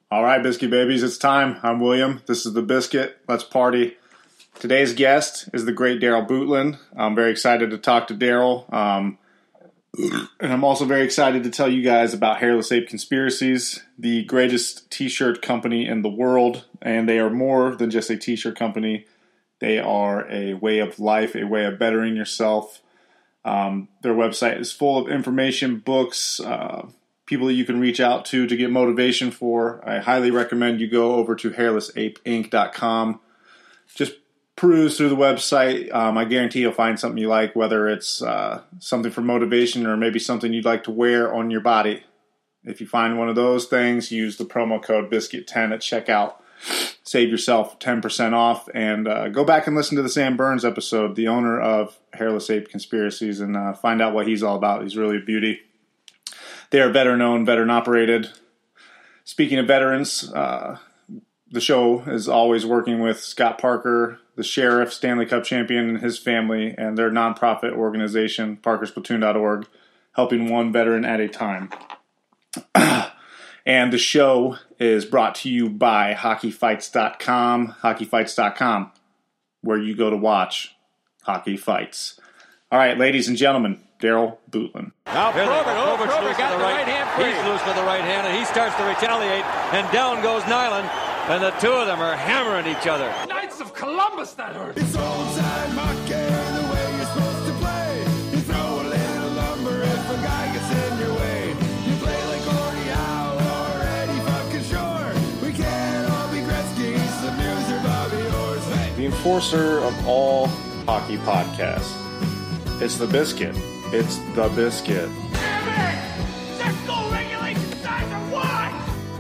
All right, Biscuit Babies, it's time. I'm William. This is The Biscuit. Let's party. Today's guest is the great Daryl Butlin. I'm very excited to talk to Daryl. And I'm also very excited to tell you guys about Hairless Ape Conspiracies, the greatest t-shirt company in the world. And they are more than just a t-shirt company. They are a way of life, a way of bettering yourself. Their website is full of information, books, people that you can reach out to get motivation for. I highly recommend you go over to hairlessapeinc.com. Just peruse through the website. I guarantee you'll find something you like, whether it's something for motivation or maybe something you'd like to wear on your body. If you find one of those things, use the promo code BISCUIT10 at checkout. Save yourself 10% off, and go back and listen to the Sam Burns episode, the owner of Hairless Ape Conspiracies, and find out what he's all about. He's really a beauty. They are better known, veteran operated. Speaking of veterans, the show is always working with Scott Parker, the sheriff, Stanley Cup champion, and his family, and their nonprofit organization, parkersplatoon.org, helping one veteran at a time. And the show is brought to you by hockeyfights.com, hockeyfights.com, where you go to watch hockey fights. All right, ladies and gentlemen, Daryl Butlin. Now Probert got the right hand free. He's loose with the right hand, and he starts to retaliate, and down goes Nyland, and the two of them are hammering each other. Knights of Columbus, that hurt. It's old-time hockey, the way you're supposed to play. You throw a little lumber if a guy gets in your way. You play like Gordie Howe or Eddie fucking Shore. We can't all be Gretzky, some news or Bobby Orr. Hey. The enforcer of all hockey podcasts. It's The Biscuit. It's The Biscuit. Damn it! Let's go regulation size or what?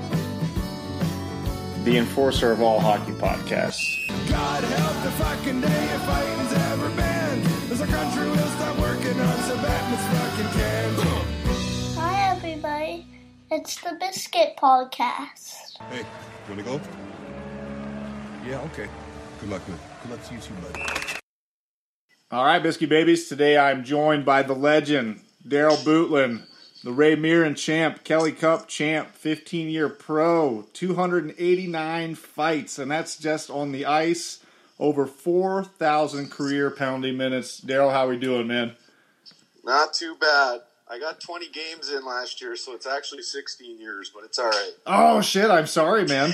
The enforcer of all hockey podcasts. God help the fucking day if fighting's ever banned. As our country will stop working on some Batman's fucking cans. Hi, everybody. It's the Biscuit Podcast. Hey, you wanna go? Yeah, okay. Good luck to you too, buddy. All right, Biscuit Babies. Today I'm joined by the legend, Daryl Butlin, the Ray Mirren champ, Kelly Cup champ, 15-year pro, 289 fights, and that's just on the ice, over 4,000 career penalty minutes. Daryl, how we doing, man? Not too bad. I got 20 games in last year, so it's actually 16 years, but it's all right. Oh, shit, I'm sorry, man.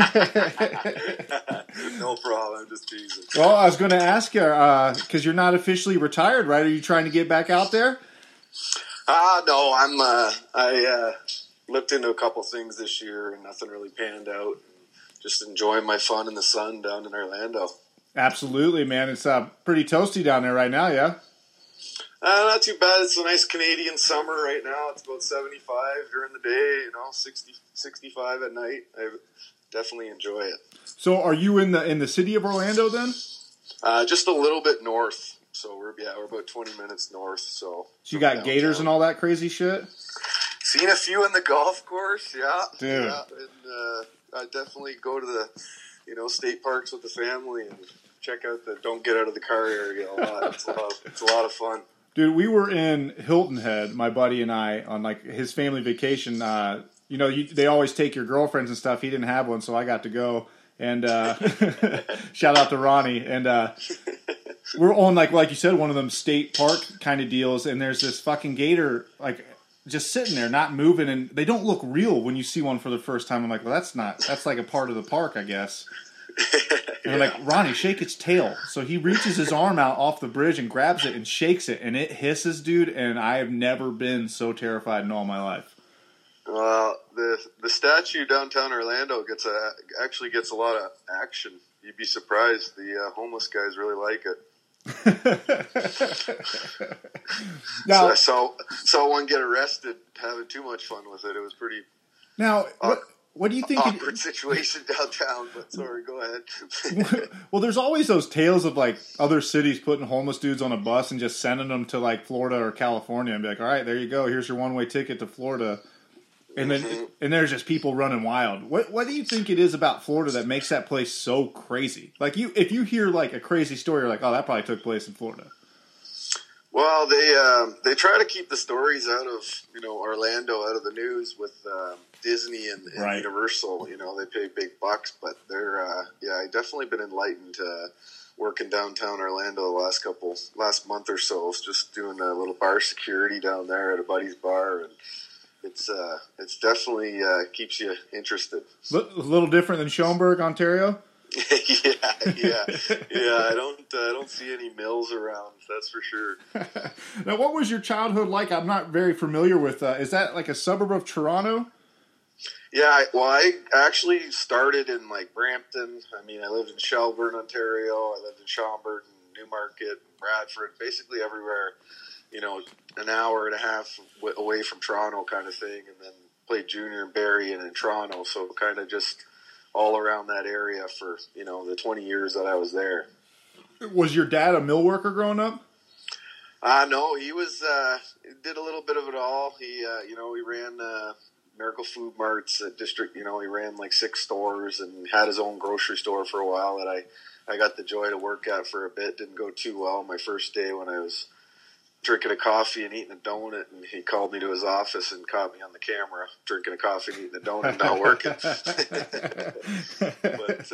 No problem, I'm just teasing. Well, I was going to ask you, because you're not officially retired, right? Are you trying to get back out there? No, I looked into a couple things this year, and nothing really panned out. Just enjoying my fun in the sun down in Orlando. Absolutely, man. It's pretty toasty down there right now, yeah? Not too bad. It's a nice Canadian summer right now. It's about 75 during the day, 60, 65 at night. I definitely enjoy it. So are you in the city of Orlando then? Just a little bit north. So we're about 20 minutes north. So you got gators and all that crazy shit? Seen a few in the golf course, yeah. Dude. Yeah, and I definitely go to the state parks with the family and check out the don't get out of the car area a lot. It's a lot of fun. Dude, we were in Hilton Head, my buddy and I, on like his family vacation. They always take your girlfriends and stuff. He didn't have one, so I got to go. And shout out to Ronnie. And we're on like you said, one of them state park kind of deals. And there's this fucking gator like just sitting there, not moving. And they don't look real when you see one for the first time. I'm like, well, that's like a part of the park, I guess. And I'm like, Ronnie, shake its tail. So he reaches his arm out off the bridge and grabs it and shakes it, and it hisses, dude. And I have never been so terrified in all my life. Well, the statue downtown Orlando actually gets a lot of action. You'd be surprised. The homeless guys really like it. Now, so I saw one get arrested having too much fun with it. It was pretty. Now, what do you think? Awkward situation downtown, but sorry, go ahead. Well, there's always those tales of like other cities putting homeless dudes on a bus and just sending them to like Florida or California and be like, all right, there you go. Here's your one-way ticket to Florida. And then and there's just people running wild. What do you think it is about Florida that makes that place so crazy? Like if you hear like a crazy story, you're like, oh, that probably took place in Florida. Well, they try to keep the stories out of Orlando out of the news with Disney and Right. Universal. They pay big bucks, but they're I definitely been enlightened working downtown Orlando the last month or so. Just doing a little bar security down there at a buddy's bar, and it's definitely keeps you interested. A little different than Schoenberg, Ontario. yeah. I don't see any mills around. That's for sure. Now, what was your childhood like? I'm not very familiar with. Is that like a suburb of Toronto? Yeah, I actually started in like Brampton. I mean, I lived in Shelburne, Ontario. I lived in Schomberg, and Newmarket, and Bradford, basically everywhere. An hour and a half away from Toronto, kind of thing, and then played junior in Barrie and in Toronto. So kind of just all around that area for the 20 years that I was there. Was your dad a mill worker growing up? No, he was did a little bit of it all. He he ran Miracle Food Marts at District. He ran like 6 stores and had his own grocery store for a while that I got the joy to work at for a bit. Didn't go too well my first day when I was drinking a coffee and eating a donut, and he called me to his office and caught me on the camera drinking a coffee and eating a donut, not working. But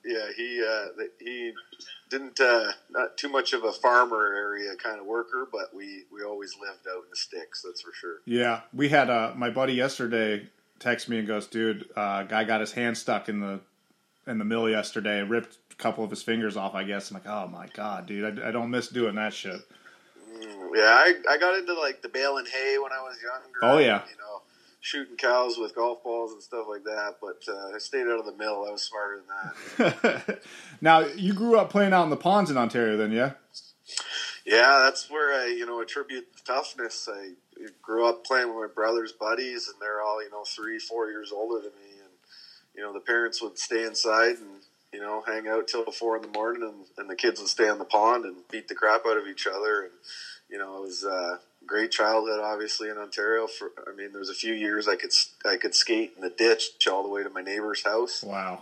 he didn't not too much of a farmer area kind of worker, but we always lived out in the sticks, that's for sure. Yeah, we had my buddy yesterday text me and goes, "Dude, guy got his hand stuck in the mill yesterday, ripped a couple of his fingers off, I guess." I'm like, "Oh my god, dude, I don't miss doing that shit." Yeah, I got into like the baling hay when I was younger. Oh yeah, shooting cows with golf balls and stuff like that. But I stayed out of the mill. I was smarter than that. Now you grew up playing out in the ponds in Ontario, then, yeah? Yeah, that's where I attribute the toughness. I grew up playing with my brother's buddies, and they're all 3-4 years older than me. And the parents would stay inside and hang out till 4 a.m, and the kids would stay on the pond and beat the crap out of each other. And it was a great childhood, obviously, in Ontario. There was a few years I could skate in the ditch all the way to my neighbor's house. Wow.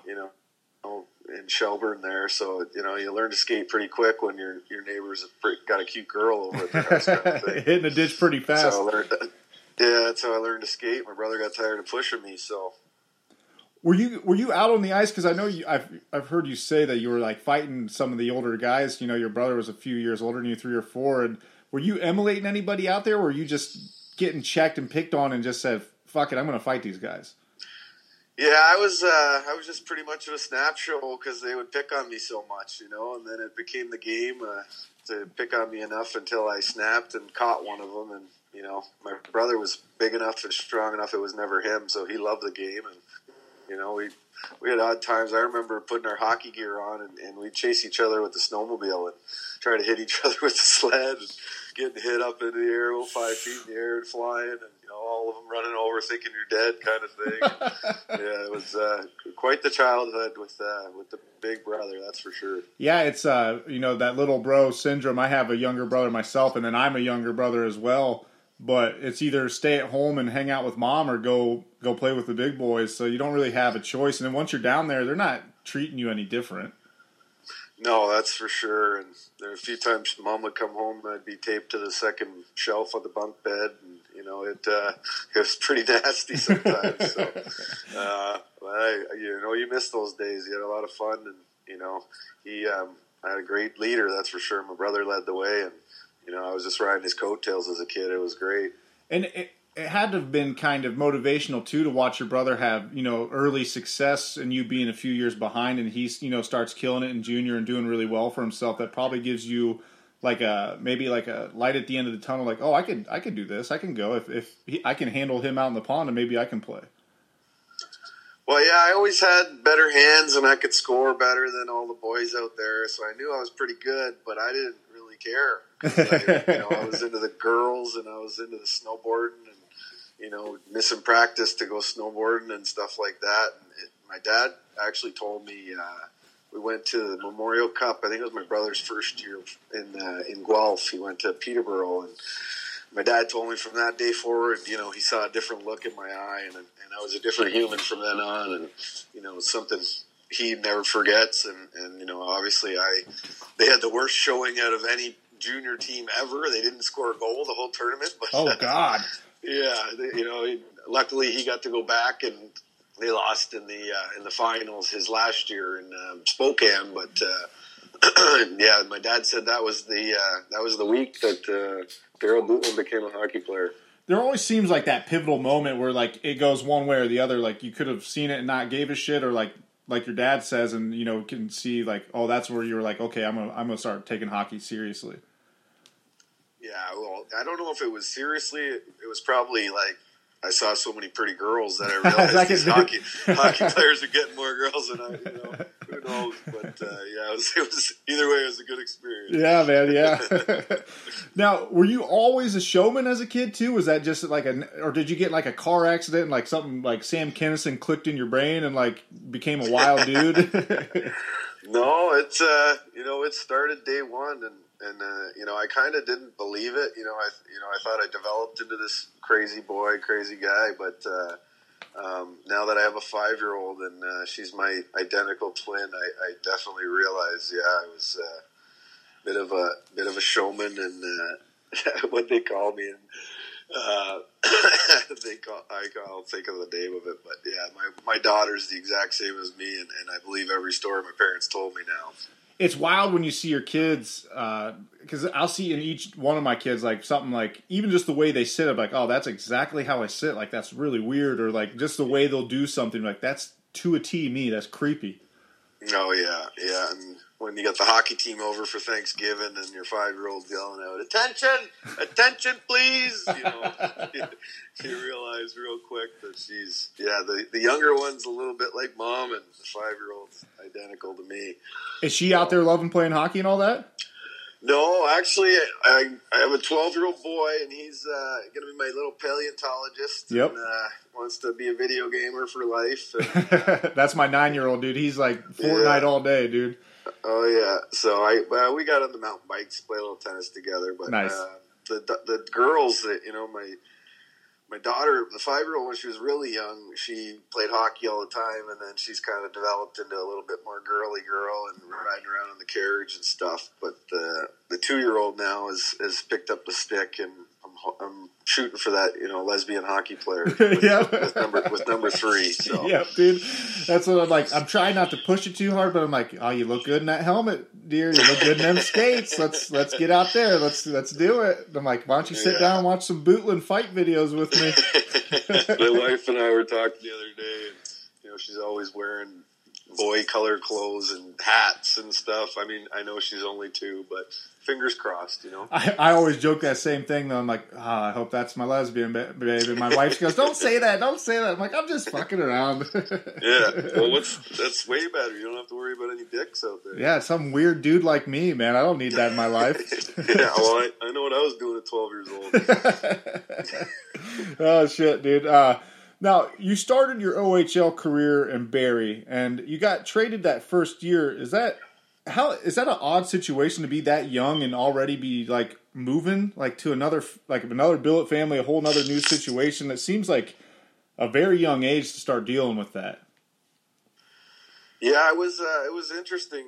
In Shelburne there. So, you learn to skate pretty quick when your neighbor's got a cute girl over at their house kind of thing. Hitting the ditch pretty fast. So that's how I learned to skate. My brother got tired of pushing me, so. Were you out on the ice? Because I know I've heard you say that you were like fighting some of the older guys. Your brother was a few years older than you, 3 or 4. And were you emulating anybody out there? Or were you just getting checked and picked on and just said, "Fuck it, I'm going to fight these guys"? Yeah, I was just pretty much of a snap show because they would pick on me so much, and then it became the game to pick on me enough until I snapped and caught one of them. And my brother was big enough and strong enough; it was never him, so he loved the game. And we had odd times. I remember putting our hockey gear on and we'd chase each other with the snowmobile and try to hit each other with the sled and getting hit up in the air, 5 feet in the air and flying, and all of them running over thinking you're dead kind of thing. Yeah, it was quite the childhood with the big brother, that's for sure. Yeah, it's that little bro syndrome. I have a younger brother myself, and then I'm a younger brother as well. But it's either stay at home and hang out with mom or go play with the big boys. So you don't really have a choice. And then once you're down there, they're not treating you any different. No, that's for sure. And there were a few times mom would come home and I'd be taped to the second shelf of the bunk bed. And, it was pretty nasty sometimes. So, you miss those days. You had a lot of fun. And, I had a great leader, that's for sure. My brother led the way. And, I was just riding his coattails as a kid. It was great. And it had to have been kind of motivational, too, to watch your brother have, early success and you being a few years behind, and he, starts killing it in junior and doing really well for himself. That probably gives you maybe a light at the end of the tunnel, like, oh, I could do this. I can go. If I can handle him out in the pond, and maybe I can play. Well, yeah, I always had better hands and I could score better than all the boys out there. So I knew I was pretty good, but I didn't really care. I was into the girls and I was into the snowboarding and, missing practice to go snowboarding and stuff like that. And my dad actually told me, we went to the Memorial Cup. I think it was my brother's first year in Guelph. He went to Peterborough, and my dad told me from that day forward, he saw a different look in my eye, and I was a different human from then on. And, it's something he never forgets. And obviously they had the worst showing out of any junior team ever. They didn't score a goal the whole tournament. But, Oh, God. Yeah, luckily he got to go back, and they lost in the finals his last year in Spokane. But yeah, my dad said that was the week that Daryl Bootman became a hockey player. There always seems like that pivotal moment where like it goes one way or the other. Like you could have seen it and not gave a shit, or like your dad says, and can see like, oh, that's where you were like, okay, I'm gonna start taking hockey seriously. Yeah, well, I don't know if it was seriously. It was probably like I saw so many pretty girls that I realized these hockey players are getting more girls than I. Who knows? But yeah, it was either way. It was a good experience. Yeah, man. Yeah. Now, were you always a showman as a kid too? Was that just like or did you get like a car accident and like something like Sam Kinison clicked in your brain and like became a wild dude? No, it's it started day one, and I kind of didn't believe it. I thought I developed into this crazy boy, crazy guy, but now that I have a 5-year-old and she's my identical twin, I definitely realize, I was a bit of a showman, and what they call me, and I'll think of the name of it, but yeah, my daughter's the exact same as me, and I believe every story my parents told me now. It's wild when you see your kids, because I'll see in each one of my kids, like, something like, even just the way they sit, I'm like, oh, that's exactly how I sit, like, that's really weird, or, like, just the way they'll do something, like, that's to a T me, that's creepy. Oh, yeah, and when you got the hockey team over for Thanksgiving and your 5-year-old yelling out, attention, please, you realize real quick that she's, the younger one's a little bit like mom, and the 5-year-old's identical to me. Is she out there loving playing hockey and all that? No, actually, I have a 12-year-old boy, and he's going to be my little paleontologist. Yep. And wants to be a video gamer for life. And, that's my 9-year-old, dude. He's like Fortnite all day, dude. Oh, yeah. So we got on the mountain bikes, play a little tennis together. But nice. The girls that, my daughter, the 5-year-old, when she was really young, she played hockey all the time, and then she's kind of developed into a little bit more girly girl and riding around in the carriage and stuff. But the 2-year-old now has picked up the stick, and I'm shooting for that, lesbian hockey player with number 3. So. Yeah, dude. That's what I'm like. I'm trying not to push it too hard, but I'm like, oh, you look good in that helmet, dear. You look good in them skates. Let's get out there. Let's do it. I'm like, why don't you sit down and watch some Bootland fight videos with me? My wife and I were talking the other day, and she's always wearing boy color clothes and hats and stuff. I mean, I know she's only 2, but fingers crossed, I always joke that same thing, though. I'm like, I hope that's my lesbian baby. My wife goes, don't say that. I'm like, I'm just fucking around. Yeah, well, that's way better. You don't have to worry about any dicks out there. Yeah, some weird dude like me, man. I don't need that in my life. Yeah, well, I know what I was doing at 12 years old. Oh, shit, dude. Now, you started your OHL career in Barrie, and you got traded that first year. Is that an odd situation to be that young and already be like moving like to another billet family, a whole other new situation? That seems like a very young age to start dealing with that. Yeah, it was interesting.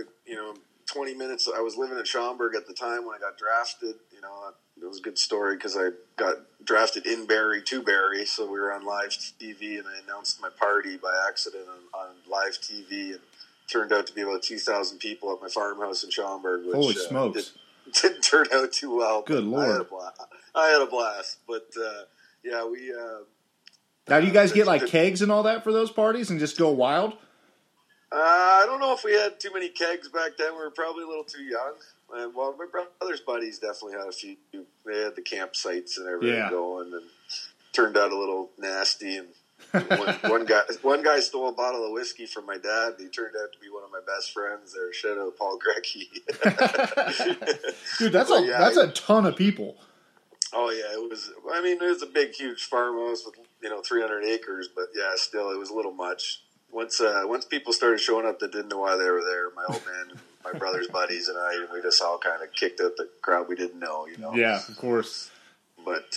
20 minutes. I was living in Schaumburg at the time when I got drafted. It was a good story because I got drafted in Barrie to Barrie, so we were on live TV, and I announced my party by accident on live TV, and turned out to be about 2,000 people at my farmhouse in Schaumburg. Which, holy smokes! Didn't turn out too well. Good Lord! I had a blast, but yeah, we. Now, do you guys get like kegs and all that for those parties and just go wild? I don't know if we had too many kegs back then. We were probably a little too young. Well, my brother's buddies definitely had a few. They had the campsites and everything going, and turned out a little nasty. And one guy stole a bottle of whiskey from my dad. And he turned out to be one of my best friends there. Shout out Paul Grecki. Dude, that's a ton of people. Oh yeah, it was. I mean, it was a big, huge farmhouse with 300 acres, but yeah, still, it was a little much. Once people started showing up that didn't know why they were there, my old man, and my brother's buddies, and we just all kind of kicked out the crowd we didn't know, Yeah, of course. But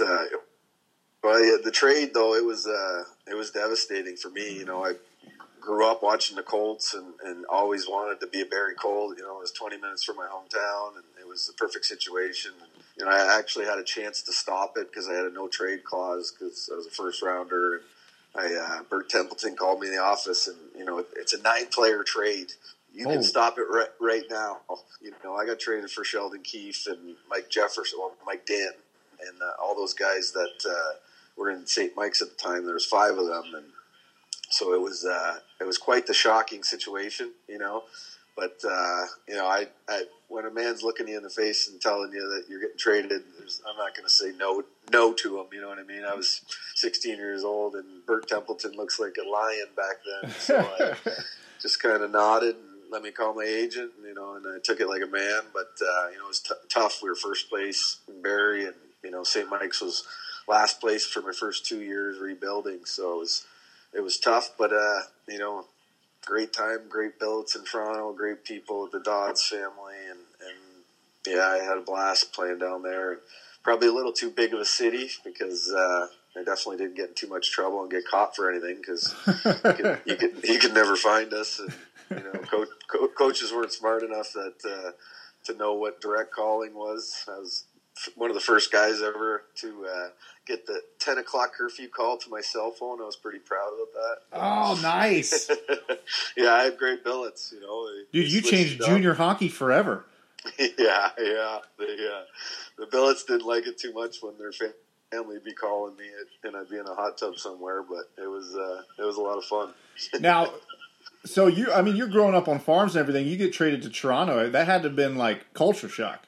the trade though, it was devastating for me. I grew up watching the Colts and always wanted to be a Barrie Colt. It was 20 minutes from my hometown, and it was the perfect situation. You know, I actually had a chance to stop it because I had a no trade clause because I was a first rounder. And Bert Templeton called me in the office, and you know, it's a 9-player trade. You can stop it right now. You know, I got traded for Sheldon Keefe and Mike Jefferson, Mike Danton, and all those guys that were in St. Mike's at the time. There was 5 of them, and so it was quite the shocking situation, you know. But you know, I when a man's looking you in the face and telling you that you're getting traded, I'm not going to say no to him. You know what I mean? I was 16 years old, and Bert Templeton looks like a lion back then, so I just kind of nodded and let me call my agent, you know, and I took it like a man. But you know, it was tough. We were first place in Barrie, and you know, St. Mike's was last place for my first 2 years rebuilding. So it was tough, but you know, great time, great billets in Toronto, great people with the Dodds family, and yeah, I had a blast playing down there. Probably a little too big of a city because I definitely didn't get in too much trouble and get caught for anything because you could never find us. And you know, coaches weren't smart enough that to know what direct calling was. I was one of the first guys ever to get the 10 o'clock curfew call to my cell phone. I was pretty proud of that. Oh, nice. Yeah, I had great billets, you know. Dude, you changed junior hockey forever. Yeah. The billets didn't like it too much when their family would be calling me and I'd be in a hot tub somewhere, but it was a lot of fun. Now, so you're growing up on farms and everything. You get traded to Toronto. That had to have been like culture shock.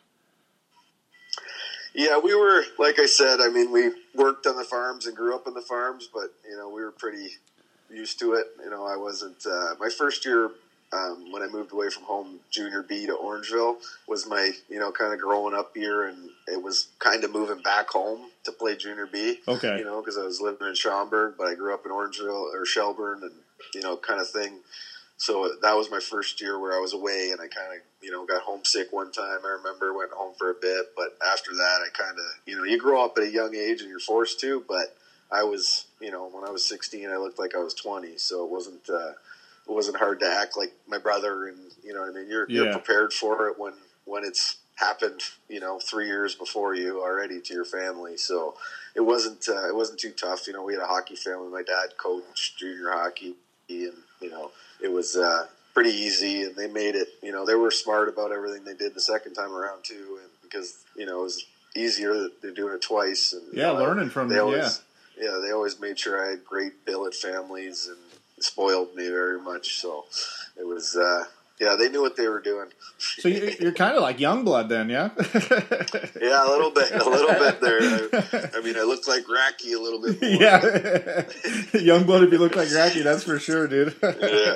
Yeah, we were, like I said, I mean, we worked on the farms and grew up on the farms, but, you know, we were pretty used to it. You know, I wasn't, my first year when I moved away from home, junior B to Orangeville, was my, you know, kind of growing up year, and it was kind of moving back home to play junior B. Okay. You know, because I was living in Schaumburg, but I grew up in Orangeville or Shelburne and, you know, kind of thing. So that was my first year where I was away, and I kind of, you know, got homesick one time. I remember went home for a bit, but after that, I kind of, you know, you grow up at a young age and you're forced to. But I was, you know, when I was 16, I looked like I was 20, so it wasn't hard to act like my brother, and you know what I mean. You're prepared for it when it's happened, you know, 3 years before you already to your family. So it wasn't too tough. You know, we had a hockey family. My dad coached junior hockey, and you know, it was pretty easy, and they made it, you know, they were smart about everything they did the second time around too, and because, you know, it was easier that they're doing it twice. And learning from they always made sure I had great billet families and spoiled me very much. So it was they knew what they were doing. So you're kind of like Youngblood then, yeah? Yeah, a little bit there. I mean, I look like Racky a little bit more. Yeah. Youngblood, if you look like Racky, that's for sure, dude. Yeah.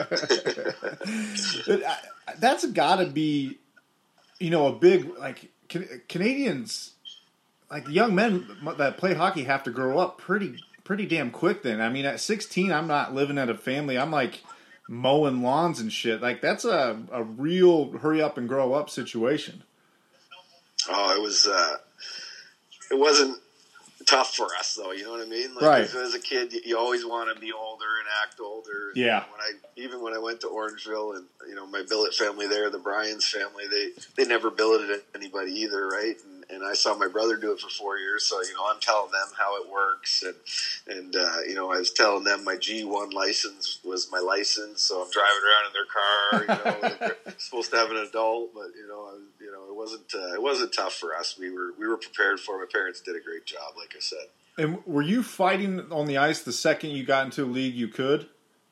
That's got to be, you know, a big, like, Canadians, like, young men that play hockey have to grow up pretty damn quick then. I mean, at 16, I'm not living at a family. I'm, like, mowing lawns and shit. Like, that's a real hurry up and grow up situation. Oh, it wasn't tough for us, though. You know what I mean? Like, right. As a kid, you always want to be older and act older. And yeah. When I went to Orangeville, and you know, my billet family there, the Bryans family, they never billeted anybody either, right? And I saw my brother do it for 4 years, so you know, I'm telling them how it works, and you know, I was telling them my G1 license was my license, so I'm driving around in their car. You know, they're supposed to have an adult, but you know, it wasn't tough for us. We were prepared for it. My parents did a great job, like I said. And were you fighting on the ice the second you got into a league you could?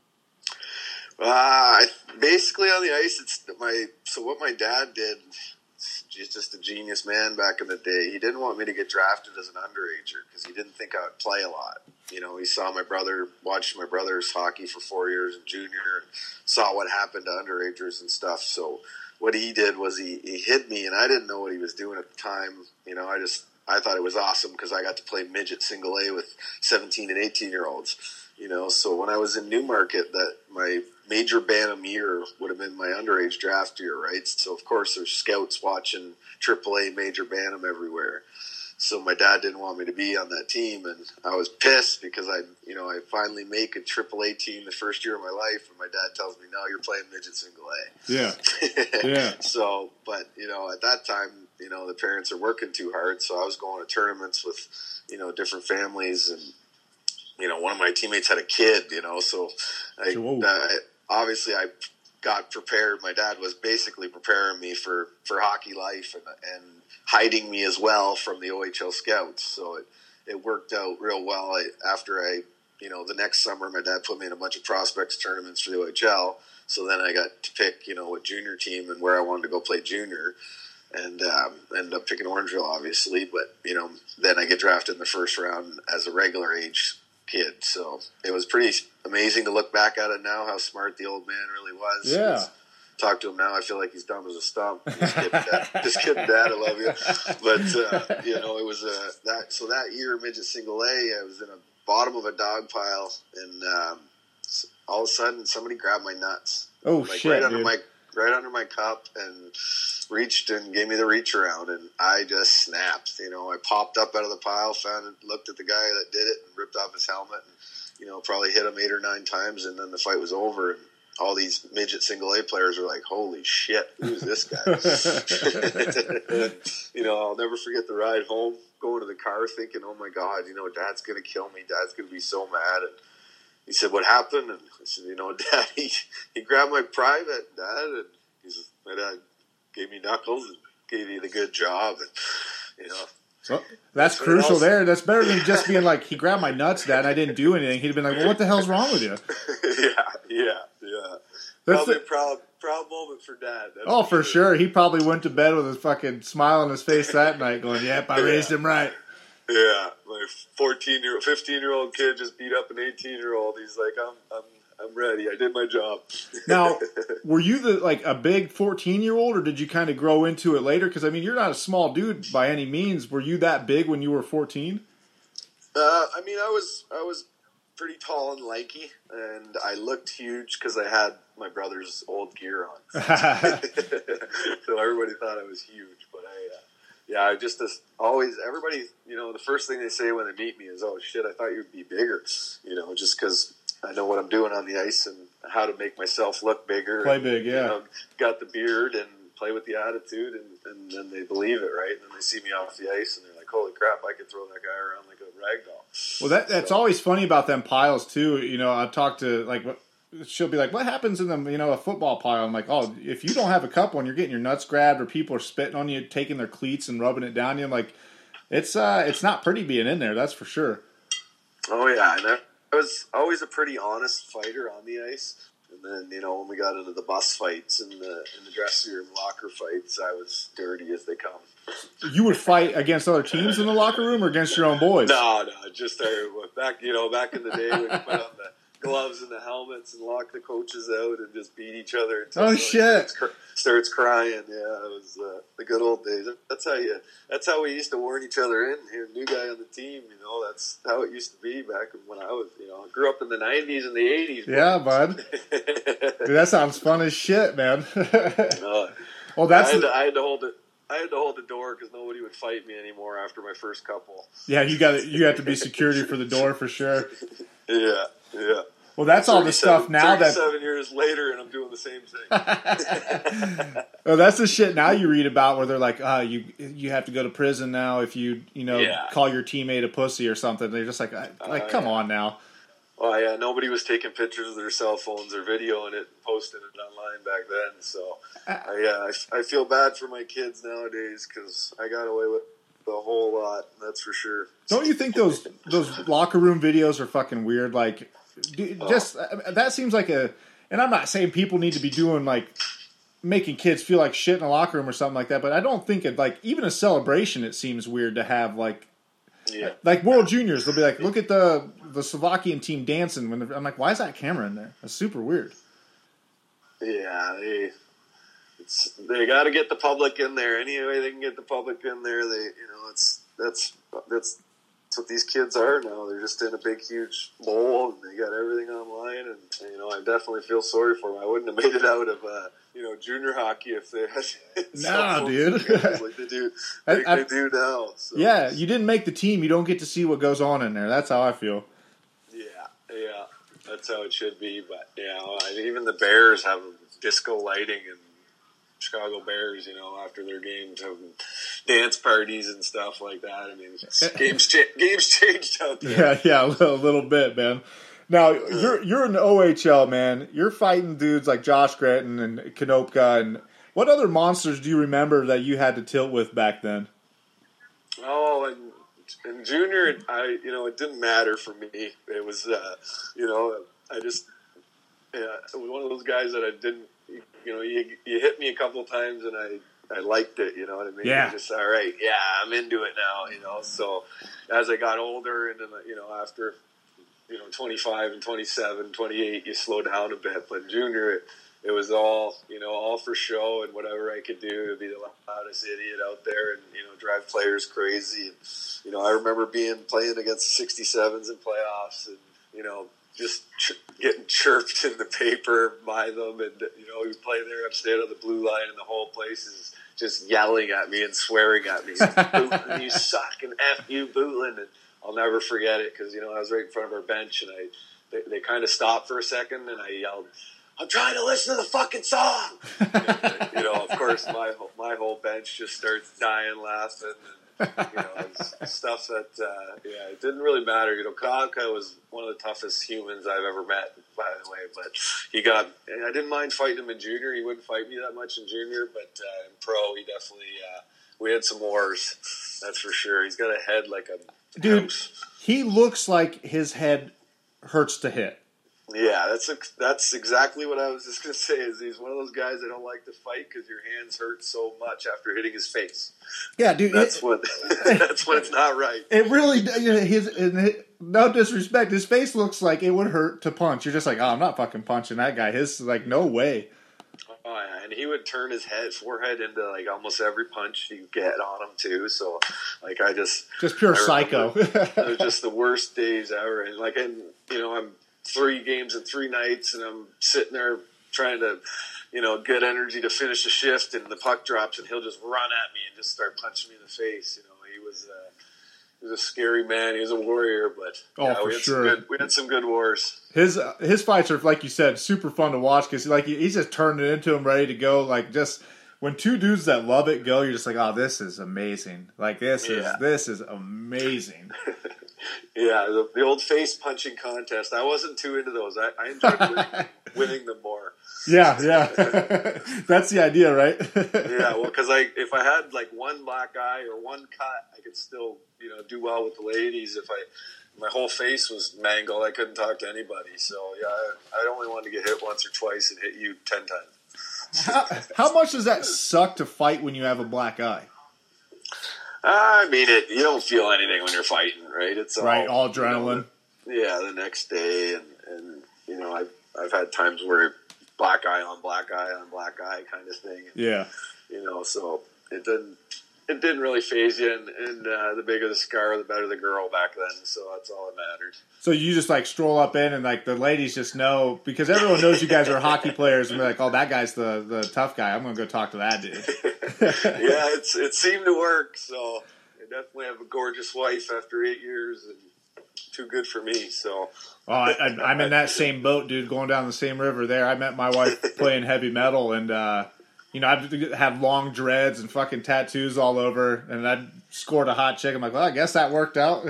Basically on the ice, what my dad did. He's just a genius man back in the day. He didn't want me to get drafted as an underager because he didn't think I would play a lot. You know, he saw watched my brother's hockey for 4 years in junior, and saw what happened to underagers and stuff. So what he did was he hid me, and I didn't know what he was doing at the time. You know, I thought it was awesome because I got to play midget single A with 17 and 18-year-olds. You know, so when I was in Newmarket, that my major Bantam year would have been my underage draft year, right? So, of course, there's scouts watching AAA major Bantam everywhere. So my dad didn't want me to be on that team, and I was pissed because I finally make a AAA team the first year of my life, and my dad tells me, no, you're playing midget single A. Yeah. Yeah. So, but, you know, at that time, the parents are working too hard. So I was going to tournaments with, different families, and, one of my teammates had a kid, so obviously I got prepared. My dad was basically preparing me for hockey life and hiding me as well from the OHL scouts. So it worked out real well. After the next summer, my dad put me in a bunch of prospects tournaments for the OHL. So then I got to pick, what junior team and where I wanted to go play junior, and ended up picking Orangeville, obviously. But, then I get drafted in the first round as a regular age kid. So it was pretty amazing to look back at it now, how smart the old man really was. Yeah. Talk to him now, I feel like he's dumb as a stump. Just kidding, Dad, I love you. But, it was that year, midget single A, I was in the bottom of a dog pile, and all of a sudden somebody grabbed my nuts. Oh, shit, right under my cup, and reached and gave me the reach around, and I just snapped. I popped up out of the pile, looked at the guy that did it, and ripped off his helmet, and probably hit him 8 or 9 times, and then the fight was over. And all these midget single A players were like, "Holy shit, who's this guy?" And, I'll never forget the ride home, going to the car, thinking, "Oh my God, Dad's gonna kill me. Dad's gonna be so mad." And he said, "What happened?" And I said, "Dad, he grabbed my private, Dad." And he said, "My dad gave me knuckles and gave you the good job." And, Well, that's crucial there. That's better than just being like, "He grabbed my nuts, Dad, and I didn't do anything." He'd have been like, "Well, what the hell's wrong with you?" Yeah. Probably a proud moment for Dad. That's for sure. He probably went to bed with a fucking smile on his face that night going, "Yep, I raised him right." Yeah, my 15-year-old kid just beat up an 18-year-old. He's like, I'm ready. I did my job. Now, were you a big 14-year-old, or did you kind of grow into it later? Because you're not a small dude by any means. Were you that big when you were 14? I was pretty tall and lanky, and I looked huge because I had my brother's old gear on. So everybody thought I was huge, but I just always, everybody, the first thing they say when they meet me is, "Oh shit, I thought you'd be bigger," just because I know what I'm doing on the ice and how to make myself look bigger. Play big, yeah. Got the beard and play with the attitude, and then they believe it, right? And then they see me off the ice, and they're like, "Holy crap, I could throw that guy around like a rag doll." Well, that's always funny about them piles, too. I've talked to, she'll be like, "What happens in them, a football pile?" I'm like, "Oh, if you don't have a cup on, you're getting your nuts grabbed, or people are spitting on you, taking their cleats and rubbing it down you." I'm like, it's not pretty being in there, that's for sure. Oh, yeah, and I was always a pretty honest fighter on the ice. And then, when we got into the bus fights and in the dressing room locker fights, I was dirty as they come. You would fight against other teams in the locker room or against your own boys? No, just back in the day when we put on the gloves and the helmets and lock the coaches out and just beat each other until shit starts crying. Yeah, it was the good old days. That's how we used to warn each other in. Here, new guy on the team, that's how it used to be back when I was, I grew up in the 90s and the 80s. Yeah, bud. Dude, that sounds fun as shit, man. Well, I had to hold it. I had to hold the door because nobody would fight me anymore after my first couple. Yeah, you have to be security for the door for sure. Yeah. Well, that's all the stuff now that 7 years later, and I'm doing the same thing. Well, that's the shit now you read about where they're like, you have to go to prison now if you call your teammate a pussy or something. They're just like, come on now. Oh yeah, nobody was taking pictures of their cell phones or videoing it and posting it online back then. So I feel bad for my kids nowadays because I got away with a whole lot. That's for sure. Don't you think those locker room videos are fucking weird? Like, that seems like and I'm not saying people need to be doing making kids feel like shit in a locker room or something like that, but I don't think even a celebration, it seems weird to have like World Juniors. They'll be like, look at the Slovakian team dancing. I'm like, why is that camera in there? That's super weird. Yeah, they got to get the public in there. Any way they can get the public in there, that's what these kids are now. They're just in a big, huge bowl, and they got everything online. And I definitely feel sorry for them. I wouldn't have made it out of junior hockey if they had dude, like they do. They do now. So. Yeah, you didn't make the team. You don't get to see what goes on in there. That's how I feel. Yeah, that's how it should be. But even the Bears have disco lighting and Chicago Bears, after their games, having dance parties and stuff like that. I mean, games changed out there. Yeah, a little bit, man. Now, you're in the OHL, man. You're fighting dudes like Josh Gretton and Konopka. And what other monsters do you remember that you had to tilt with back then? Oh, in junior, it didn't matter for me. It was, I just, one of those guys that I didn't, you hit me a couple of times and I liked it, you know what I mean? Yeah. Just, all right, yeah, I'm into it now, So as I got older and then, after, 25 and 27, 28, you slow down a bit. But junior, it was all, all for show and whatever I could do to be the loudest idiot out there and, drive players crazy. And, I remember playing against the 67s in playoffs and, just getting chirped in the paper by them. And, we play there upstate on the blue line and the whole place is just yelling at me and swearing at me. Bootlin, you suck, and F you, Bootlin. And I'll never forget it because, I was right in front of our bench and they kind of stopped for a second and I yelled, I'm trying to listen to the fucking song. And, of course, my whole bench just starts dying laughing. And, it's stuff that, it didn't really matter. Konopka was one of the toughest humans I've ever met, by the way. But I didn't mind fighting him in junior. He wouldn't fight me that much in junior. But in pro, he definitely, we had some wars. That's for sure. He's got a head like a house. He looks like his head hurts to hit. Yeah, that's exactly what I was just going to say. Is he's one of those guys that don't like to fight because your hands hurt so much after hitting his face. Yeah, dude. That's when it's not right. It really, no disrespect, his face looks like it would hurt to punch. You're just like, oh, I'm not fucking punching that guy. His like, no way. Oh, yeah. And he would turn his forehead into like almost every punch you get on him too. So like just pure psycho. It was just the worst days ever. And I'm 3 games in 3 nights, and I'm sitting there trying to, get energy to finish a shift, and the puck drops, and he'll just run at me and just start punching me in the face. He was a scary man. He was a warrior, but we had some good wars. His fights are, like you said, super fun to watch because he's just turning it into him, ready to go. Like just when 2 dudes that love it go, you're just like, oh, this is amazing. Like this is amazing. Yeah, the old face punching contest. I wasn't too into those. I enjoyed winning them more. Yeah. That's the idea, right? Yeah, well, because if I had like one black eye or one cut, I could still do well with the ladies. If my whole face was mangled, I couldn't talk to anybody. So yeah, I only wanted to get hit once or twice and hit you 10 times. How much does that suck to fight when you have a black eye? I mean, you don't feel anything when you're fighting, right? It's all adrenaline. The next day, and I've had times where black eye on black eye on black eye kind of thing. Yeah. So it didn't really phase you, and the bigger the scar, the better the girl back then. So that's all that mattered. So you just like stroll up in, and like the ladies just know because everyone knows you guys are hockey players, and they're like, "Oh, that guy's the tough guy. I'm going to go talk to that dude." Yeah, it seemed to work. So I definitely have a gorgeous wife after 8 years, and too good for me. So I'm in that same boat, dude. Going down the same river there. I met my wife playing heavy metal, and I have long dreads and fucking tattoos all over, and I scored a hot chick. I'm like, well, I guess that worked out.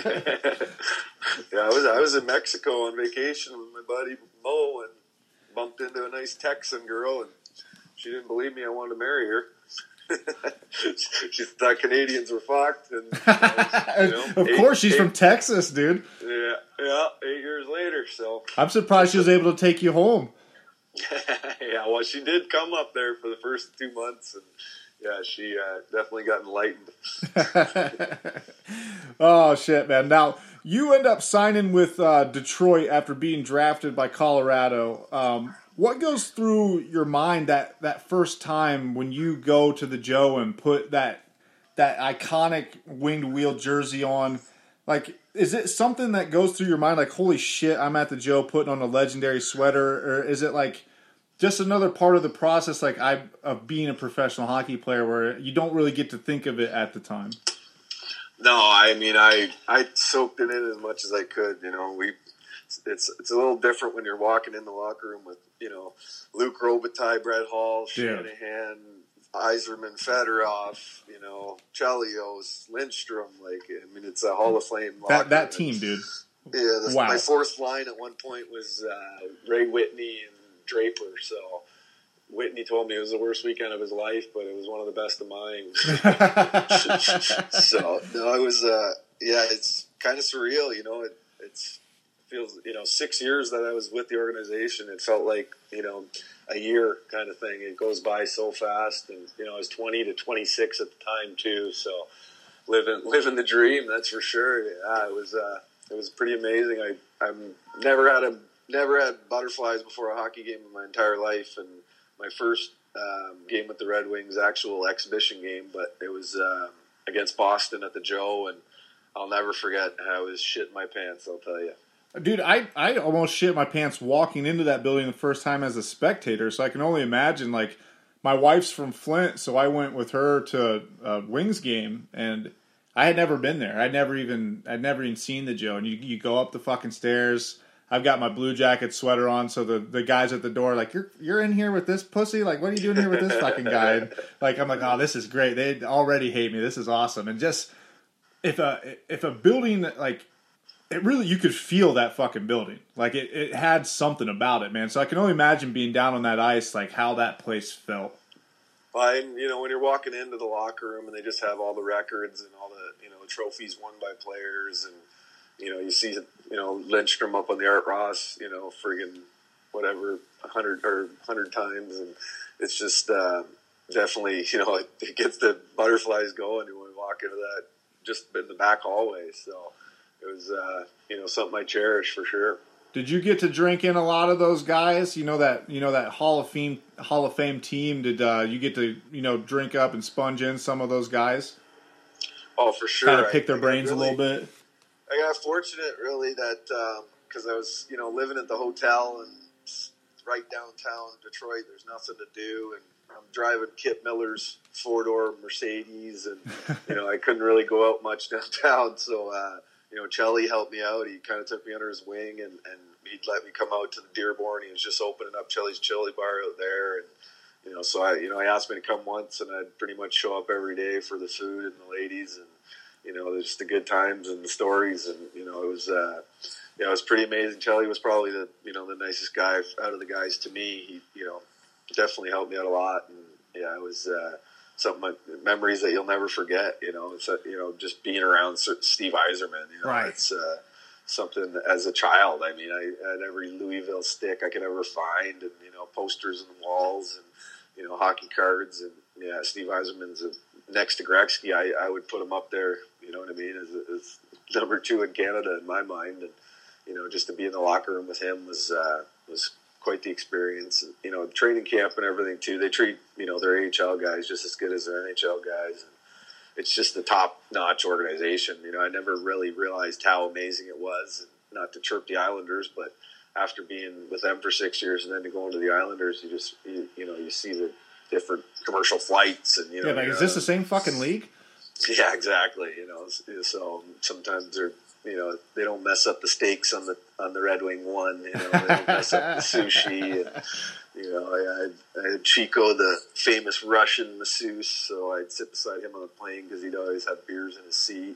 Yeah, I was in Mexico on vacation with my buddy Mo and bumped into a nice Texan girl, and she didn't believe me. I wanted to marry her. She thought Canadians were fucked. And, of course, she's from Texas, dude. Yeah, 8 years later. So I'm surprised she was able to take you home. Yeah, well, she did come up there for the first 2 months, and yeah, she definitely got enlightened. Oh, shit, man. Now, you end up signing with Detroit after being drafted by Colorado. What goes through your mind that first time when you go to the Joe and put that iconic winged wheel jersey on? Like, is it something that goes through your mind like, holy shit, I'm at the Joe putting on a legendary sweater? Or is it like just another part of the process of being a professional hockey player where you don't really get to think of it at the time? No, I mean, I soaked it in as much as I could. it's a little different when you're walking in the locker room with, you know, Luc Robitaille, Brett Hall, Shanahan, Yzerman, Fedorov, you know, Chelios, Lindstrom. Like, I mean, it's a Hall of Fame locker room. That team, dude. Yeah, wow. My fourth line at one point was Ray Whitney and Draper. So Whitney told me it was the worst weekend of his life, but it was one of the best of mine. So no, it was. It's kind of surreal, you know. It feels, you know, 6 years that I was with the organization. It felt like, you know, a year kind of thing. It goes by so fast, and you know, I was 20 to 26 at the time too. So living the dream, that's for sure. Yeah, it was pretty amazing. I've never had butterflies before a hockey game in my entire life, and my first game with the Red Wings, actual exhibition game, but it was against Boston at the Joe, and I'll never forget how I was shitting my pants, I'll tell you. Dude, I almost shit my pants walking into that building the first time as a spectator, so I can only imagine, like, my wife's from Flint, so I went with her to a Wings game, and I had never been there. I'd never even seen the Joe, and you go up the fucking stairs. I've got my Blue Jacket sweater on, so the guys at the door are like, you're in here with this pussy? Like, what are you doing here with this fucking guy? And, like, I'm like, oh, this is great. They already hate me. This is awesome. And just, if a building, like, it really, you could feel that fucking building. Like, it had something about it, man. So I can only imagine being down on that ice, like, how that place felt. Well, you know, when you're walking into the locker room and they just have all the records and all the, you know, trophies won by players, and, you know, you see, you know, Lindstrom up on the Art Ross, you know, friggin' whatever, 100 times, and it's just definitely, you know, it gets the butterflies going when we walk into that, just in the back hallway. So it was, you know, something I cherish for sure. Did you get to drink in a lot of those guys? You know that Hall of Fame team. Did you get to, you know, drink up and sponge in some of those guys? Oh, for sure. Kind of pick their brains a little bit. I got fortunate, really, that because I was, you know, living at the hotel and right downtown Detroit. There's nothing to do, and I'm driving Kip Miller's four-door Mercedes, and you know, I couldn't really go out much downtown. So you know, Chelly helped me out. He kind of took me under his wing, and he'd let me come out to the Dearborn. He was just opening up Chelly's Chili Bar out there, and you know, so I asked me to come once, and I'd pretty much show up every day for the food and the ladies, and you know, just the good times and the stories, and you know, it was it was pretty amazing. Chelly was probably the nicest guy out of the guys to me. He, you know, definitely helped me out a lot, and yeah, it was something, memories that you'll never forget. You know, it's you know, just being around Steve Yzerman. You know, right. It's something as a child. I mean, I had every Louisville stick I could ever find, and you know, posters on the walls, and you know, hockey cards, and yeah, Steve Yzerman's next to Gretzky. I would put him up there. You know what I mean? As number 2 in Canada in my mind, and you know, just to be in the locker room with him was quite the experience. And, you know, training camp and everything too. They treat, you know, their AHL guys just as good as their NHL guys. And it's just the top-notch organization. You know, I never really realized how amazing it was. And not to chirp the Islanders, but after being with them for 6 years and then to go into the Islanders, you know, you see the different commercial flights, and you know, like, is this the same fucking league? Yeah, exactly. You know, so sometimes they're, you know, they don't mess up the steaks on the Red Wing one. You know, they don't mess up the sushi. And, you know, I had Chico, the famous Russian masseuse, so I'd sit beside him on the plane because he'd always have beers in his seat.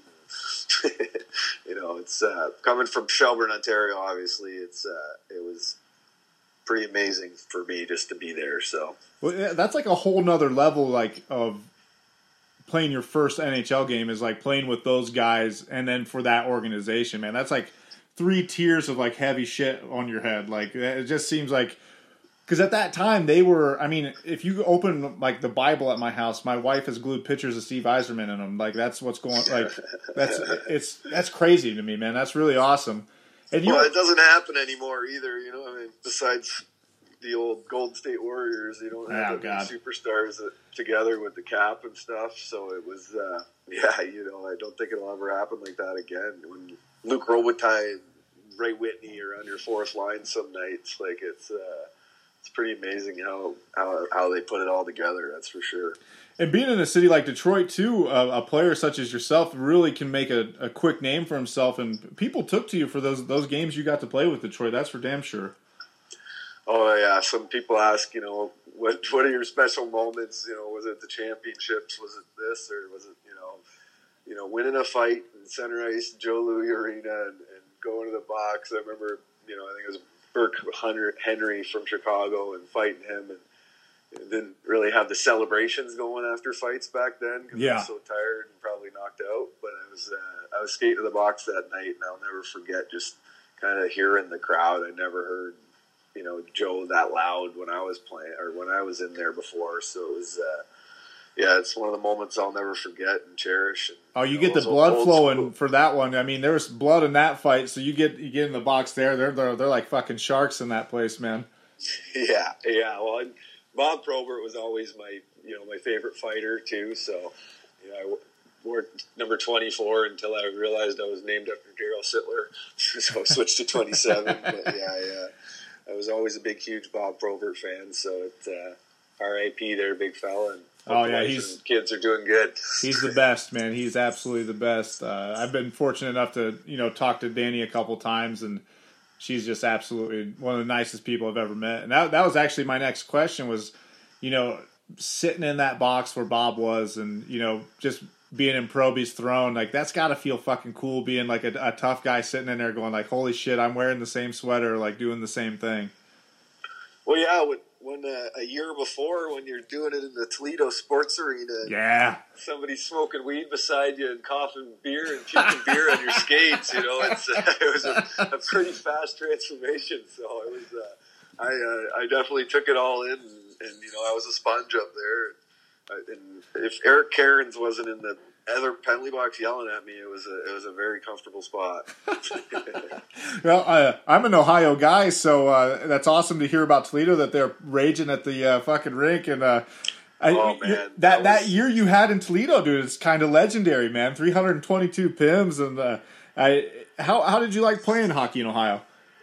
You know, it's coming from Shelburne, Ontario. Obviously, it was pretty amazing for me just to be there. So, well, that's like a whole nother level, like, of playing your first NHL game is like playing with those guys, and then for that organization, man, that's like 3 tiers of like heavy shit on your head. Like, it just seems like, because at that time they were, I mean, if you open like the Bible at my house, my wife has glued pictures of Steve Yzerman in them. Like, that's what's going, like, that's crazy to me, man. That's really awesome. And well, it doesn't happen anymore either. You know, I mean, besides the old Golden State Warriors, you don't have superstars together with the cap and stuff. So it was, yeah, you know, I don't think it'll ever happen like that again. When Luc Robitaille and Ray Whitney are on your fourth line some nights, like, it's it's pretty amazing how they put it all together. That's for sure. And being in a city like Detroit, too, a player such as yourself really can make a quick name for himself. And people took to you for those games you got to play with Detroit. That's for damn sure. Oh, yeah. Some people ask, what are your special moments? Was it the championships? Was it this? Or was it, winning a fight in center ice, Joe Louis Arena, and going to the box? I remember, I think it was Burke Henry from Chicago and fighting him, and didn't really have the celebrations going after fights back then because I was so tired and probably knocked out. But I was skating to the box that night, and I'll never forget just kind of hearing the crowd. I never heard, Joe that loud when I was playing or when I was in there before. So it was, it's one of the moments I'll never forget and cherish. And, you get the blood flowing for that one. I mean, there was blood in that fight, so you get in the box there. They're like fucking sharks in that place, man. Yeah. Well, Bob Probert was always my favorite fighter too. So, I wore number 24 until I realized I was named after Darryl Sittler. So I switched to 27. But I was always a huge Bob Probert fan. So it's R.I.P. there, big fella. And kids are doing good. He's the best, man. He's absolutely the best. I've been fortunate enough to talk to Danny a couple times, and she's just absolutely one of the nicest people I've ever met. And that was actually my next question was, sitting in that box where Bob was and, just being in Proby's throne, like that's got to feel fucking cool being like a tough guy sitting in there going like, holy shit, I'm wearing the same sweater, like doing the same thing. Well, yeah, when a year before when you're doing it in the Toledo Sports Arena, somebody's smoking weed beside you and coughing beer and puking beer on your skates, it was a pretty fast transformation. So it was, I definitely took it all in, and I was a sponge up there. And if Eric Cairns wasn't in the other penalty box yelling at me, it was a very comfortable spot. Well, I'm an Ohio guy, so that's awesome to hear about Toledo, that they're raging at the fucking rink. And that year you had in Toledo, dude, it's kind of legendary, man. 322 PIMs, and how did you like playing hockey in Ohio?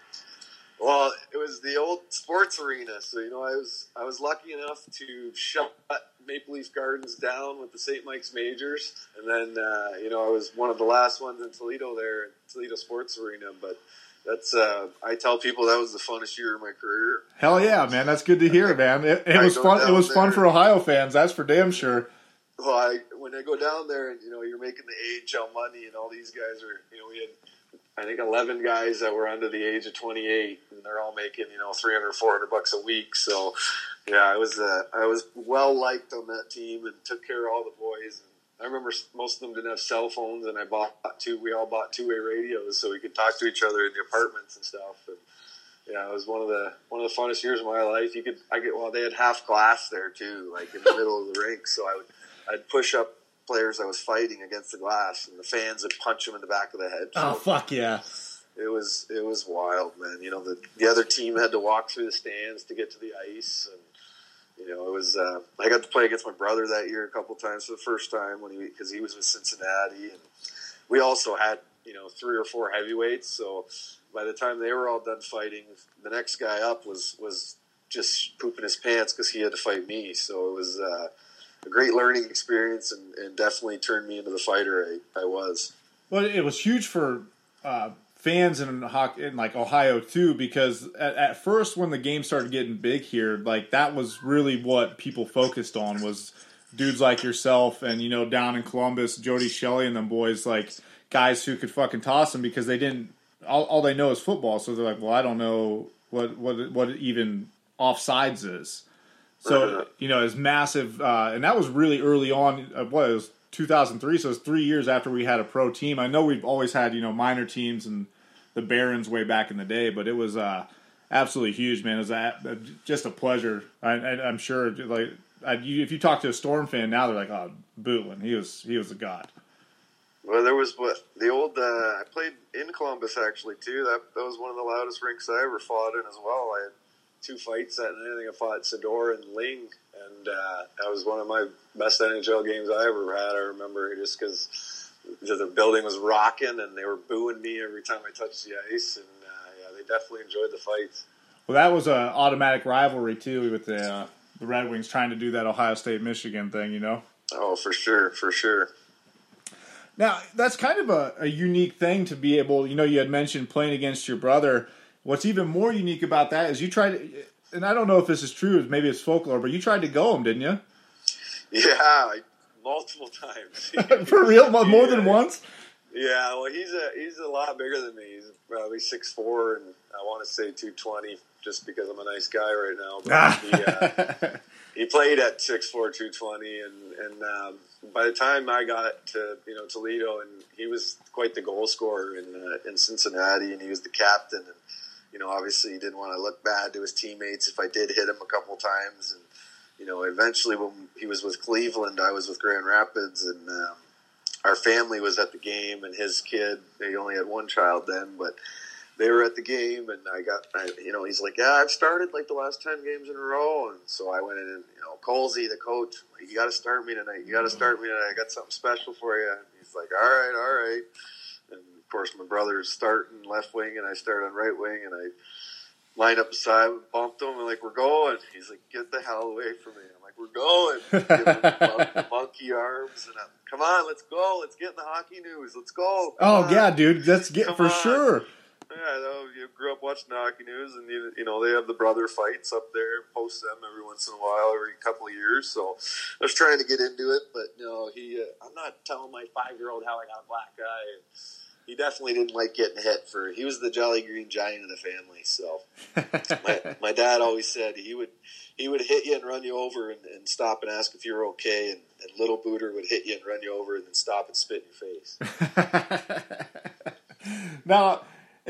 Well, it was the old sports arena, so I was lucky enough to shut Maple Leaf Gardens down with the St. Mike's Majors, and then I was one of the last ones in Toledo there at Toledo Sports Arena. But that's I tell people that was the funnest year of my career. Hell yeah, man! That's good to hear, man. It was fun. It was fun for Ohio fans. That's for damn sure. Well, when I go down there and you're making the AHL money, and all these guys are we had, I think 11 guys that were under the age of 28, and they're all making $300, $400 a week. So I was well liked on that team and took care of all the boys. And I remember most of them didn't have cell phones, and we all bought two-way radios so we could talk to each other in the apartments and stuff. And it was one of the funnest years of my life. They had half glass there too, like in the middle of the rink. So I'd push up players I was fighting against the glass, and the fans would punch them in the back of the head. Oh, fuck yeah. It was wild, man. The other team had to walk through the stands to get to the ice, and it was. I got to play against my brother that year a couple times for the first time because he was with Cincinnati, and we also had 3 or 4 heavyweights. So by the time they were all done fighting, the next guy up was just pooping his pants because he had to fight me. So it was a great learning experience, and definitely turned me into the fighter I was. Well, it was huge for fans in like Ohio too, because at first when the game started getting big here, like that was really what people focused on, was dudes like yourself and down in Columbus, Jody Shelley and them boys, like guys who could fucking toss them because they didn't. All they know is football, so they're like, well, I don't know what even offsides is. So, it's massive, and that was really early on. It was 2003, so it was 3 years after we had a pro team. I know we've always had, minor teams and the Barons way back in the day, but it was absolutely huge, man. It was just a pleasure. I'm sure, like, if you talk to a Storm fan now, they're like, oh, Bootlin, he was a god. Well, there was the old. I played in Columbus actually too. That was one of the loudest rinks I ever fought in as well. I had 2 fights that night. I think I fought Sador and Ling, and that was one of my best NHL games I ever had. I remember just because the building was rocking and they were booing me every time I touched the ice, and they definitely enjoyed the fights. Well, that was an automatic rivalry too with the Red Wings trying to do that Ohio State-Michigan thing, you know? Oh, for sure, for sure. Now, that's kind of a unique thing to be able, you know, you had mentioned playing against your brother. What's even more unique about that is you tried to, and I don't know if this is true, maybe it's folklore, but you tried to go him, didn't you? Yeah, multiple times. For real? More than once? Yeah, well, he's a lot bigger than me. He's probably 6'4", and I want to say 220, just because I'm a nice guy right now. But he played at 6'4", 220, and by the time I got to Toledo, and he was quite the goal scorer in Cincinnati, and he was the captain, and obviously he didn't want to look bad to his teammates if I did hit him a couple times, and eventually when he was with Cleveland, I was with Grand Rapids, and our family was at the game, and his kid, he only had one child then, but they were at the game, and he's like, yeah, I've started like the last 10 games in a row, and so I went in and, Colsey, the coach, like, you got to start me tonight, I got something special for you, and he's like, all right, and of course my brother's starting left wing, and I start on right wing, and I lined up beside him, bumped him, and like, we're going, he's like, get the hell away from me, I'm like, we're going, give him the monkey arms, and I'm, come on, let's go, let's get in the hockey news, let's go. Oh, yeah, dude, let's get for sure. Yeah, you grew up watching the hockey news, and they have the brother fights up there, post them every once in a while, every couple of years. So I was trying to get into it, but I'm not telling my 5-year-old how I got a black eye. He definitely didn't like getting hit. He was the Jolly Green Giant of the family. So my dad always said he would hit you and run you over and stop and ask if you were okay, and little Booter would hit you and run you over and then stop and spit in your face. Now.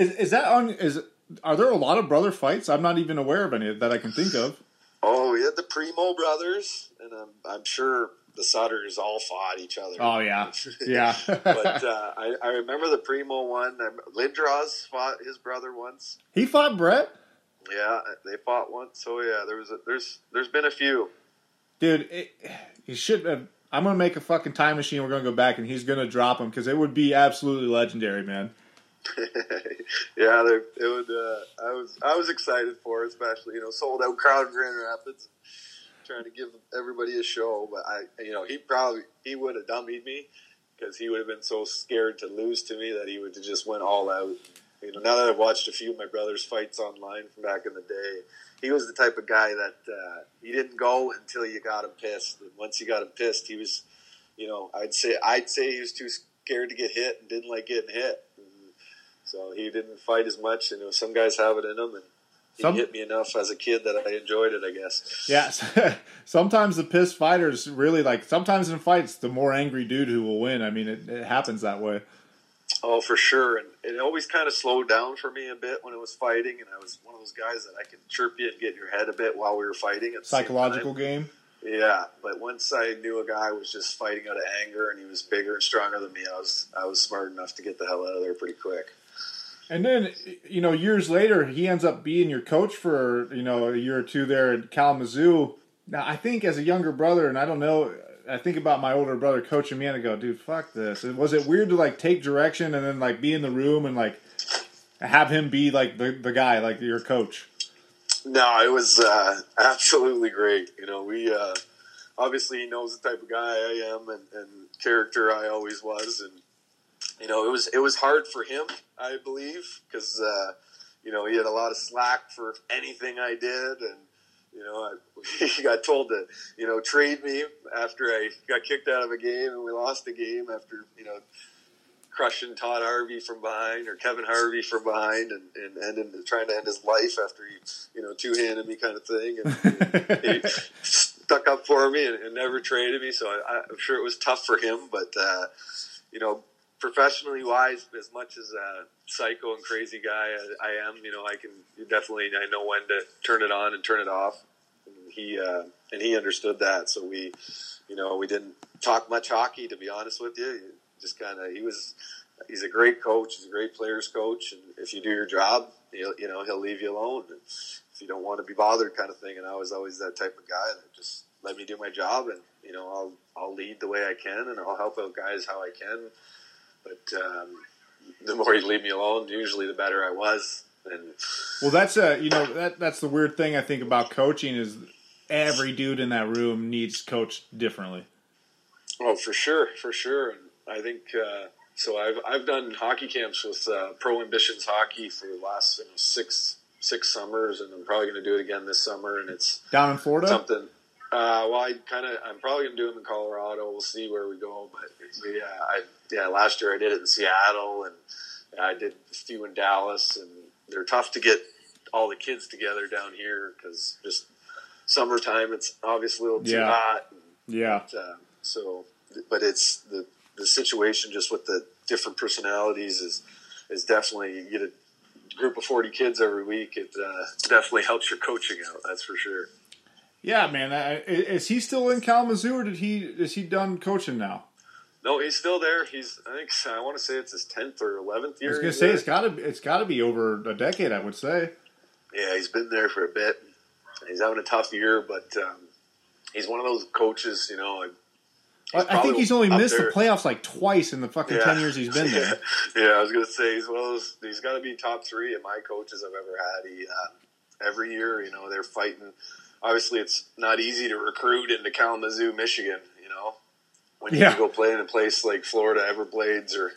Are there a lot of brother fights? I'm not even aware of any that I can think of. Oh, we had the Primo brothers, and I'm sure the Sutters all fought each other. Oh, yeah. Yeah. But I remember the Primo one. Lindros fought his brother once. He fought Brett? Yeah, they fought once. So, yeah, there's been a few. Dude, he should have. I'm going to make a fucking time machine. We're going to go back, and he's going to drop him, because it would be absolutely legendary, man. Yeah, it would. I was excited for it, especially sold out crowd in Grand Rapids, trying to give everybody a show. But he would have dummied me, because he would have been so scared to lose to me that he would have just went all out. Now that I've watched a few of my brother's fights online from back in the day, he was the type of guy that he didn't go until you got him pissed. And once you got him pissed, he was, I'd say he was too scared to get hit and didn't like getting hit. So he didn't fight as much. Some guys have it in them, and he hit me enough as a kid that I enjoyed it, I guess. Yeah, sometimes the pissed fighters really, sometimes in fights, the more angry dude who will win. I mean, it happens that way. Oh, for sure. And it always kind of slowed down for me a bit when I was fighting, and I was one of those guys that I could chirp you and get in your head a bit while we were fighting. Psychological game? Yeah, but once I knew a guy was just fighting out of anger and he was bigger and stronger than me, I was smart enough to get the hell out of there pretty quick. And then, years later, he ends up being your coach for, a year or two there at Kalamazoo. Now, I think as a younger brother, and I don't know, I think about my older brother coaching me, and I go, dude, fuck this. Was it weird to, take direction and then, be in the room and, have him be, the guy, your coach? No, it was absolutely great. We obviously he knows the type of guy I am and character I always was, and it was hard for him, I believe, because he had a lot of slack for anything I did, and he got told to trade me after I got kicked out of a game, and we lost the game after crushing Todd Harvey from behind, or Kevin Harvey from behind, and trying to end his life after he two-handed me, kind of thing, and he stuck up for me and never traded me. So I'm sure it was tough for him, but professionally wise, as much as a psycho and crazy guy I am, I know when to turn it on and turn it off. And he understood that. So we didn't talk much hockey, to be honest with you. Just kind of, he's a great coach. He's a great players coach. And if you do your job, he'll leave you alone. And if you don't want to be bothered, kind of thing. And I was always that type of guy that just let me do my job, and I'll lead the way I can, and I'll help out guys how I can. But the more he'd leave me alone, usually the better I was. And Well, that's that's the weird thing I think about coaching is every dude in that room needs coached differently. oh, for sure. And I think so. I've done hockey camps with Pro Ambitions Hockey for the last six summers, and I'm probably going to do it again this summer. And it's Down in Florida? something. Well, I'm probably going to do it in Colorado. We'll see where we go. But last year I did it in Seattle, and I did a few in Dallas, and they're tough to get all the kids together down here because just summertime, it's obviously a little too hot. Yeah. But it's the situation just with the different personalities is definitely, you get a group of 40 kids every week. It definitely helps your coaching out. That's for sure. Yeah, man. Is he still in Kalamazoo, or is he done coaching now? No, he's still there. I want to say it's his 10th or 11th year. I was going to say it's got to be over a decade, I would say. Yeah, he's been there for a bit. He's having a tough year, but he's one of those coaches, I think he's only missed the playoffs like twice in the fucking 10 years he's been there. Yeah, I was going to say he's one of those. He's got to be top 3 of my coaches I've ever had. He every year, they're fighting. Obviously, it's not easy to recruit into Kalamazoo, Michigan. When you go play in a place like Florida Everblades or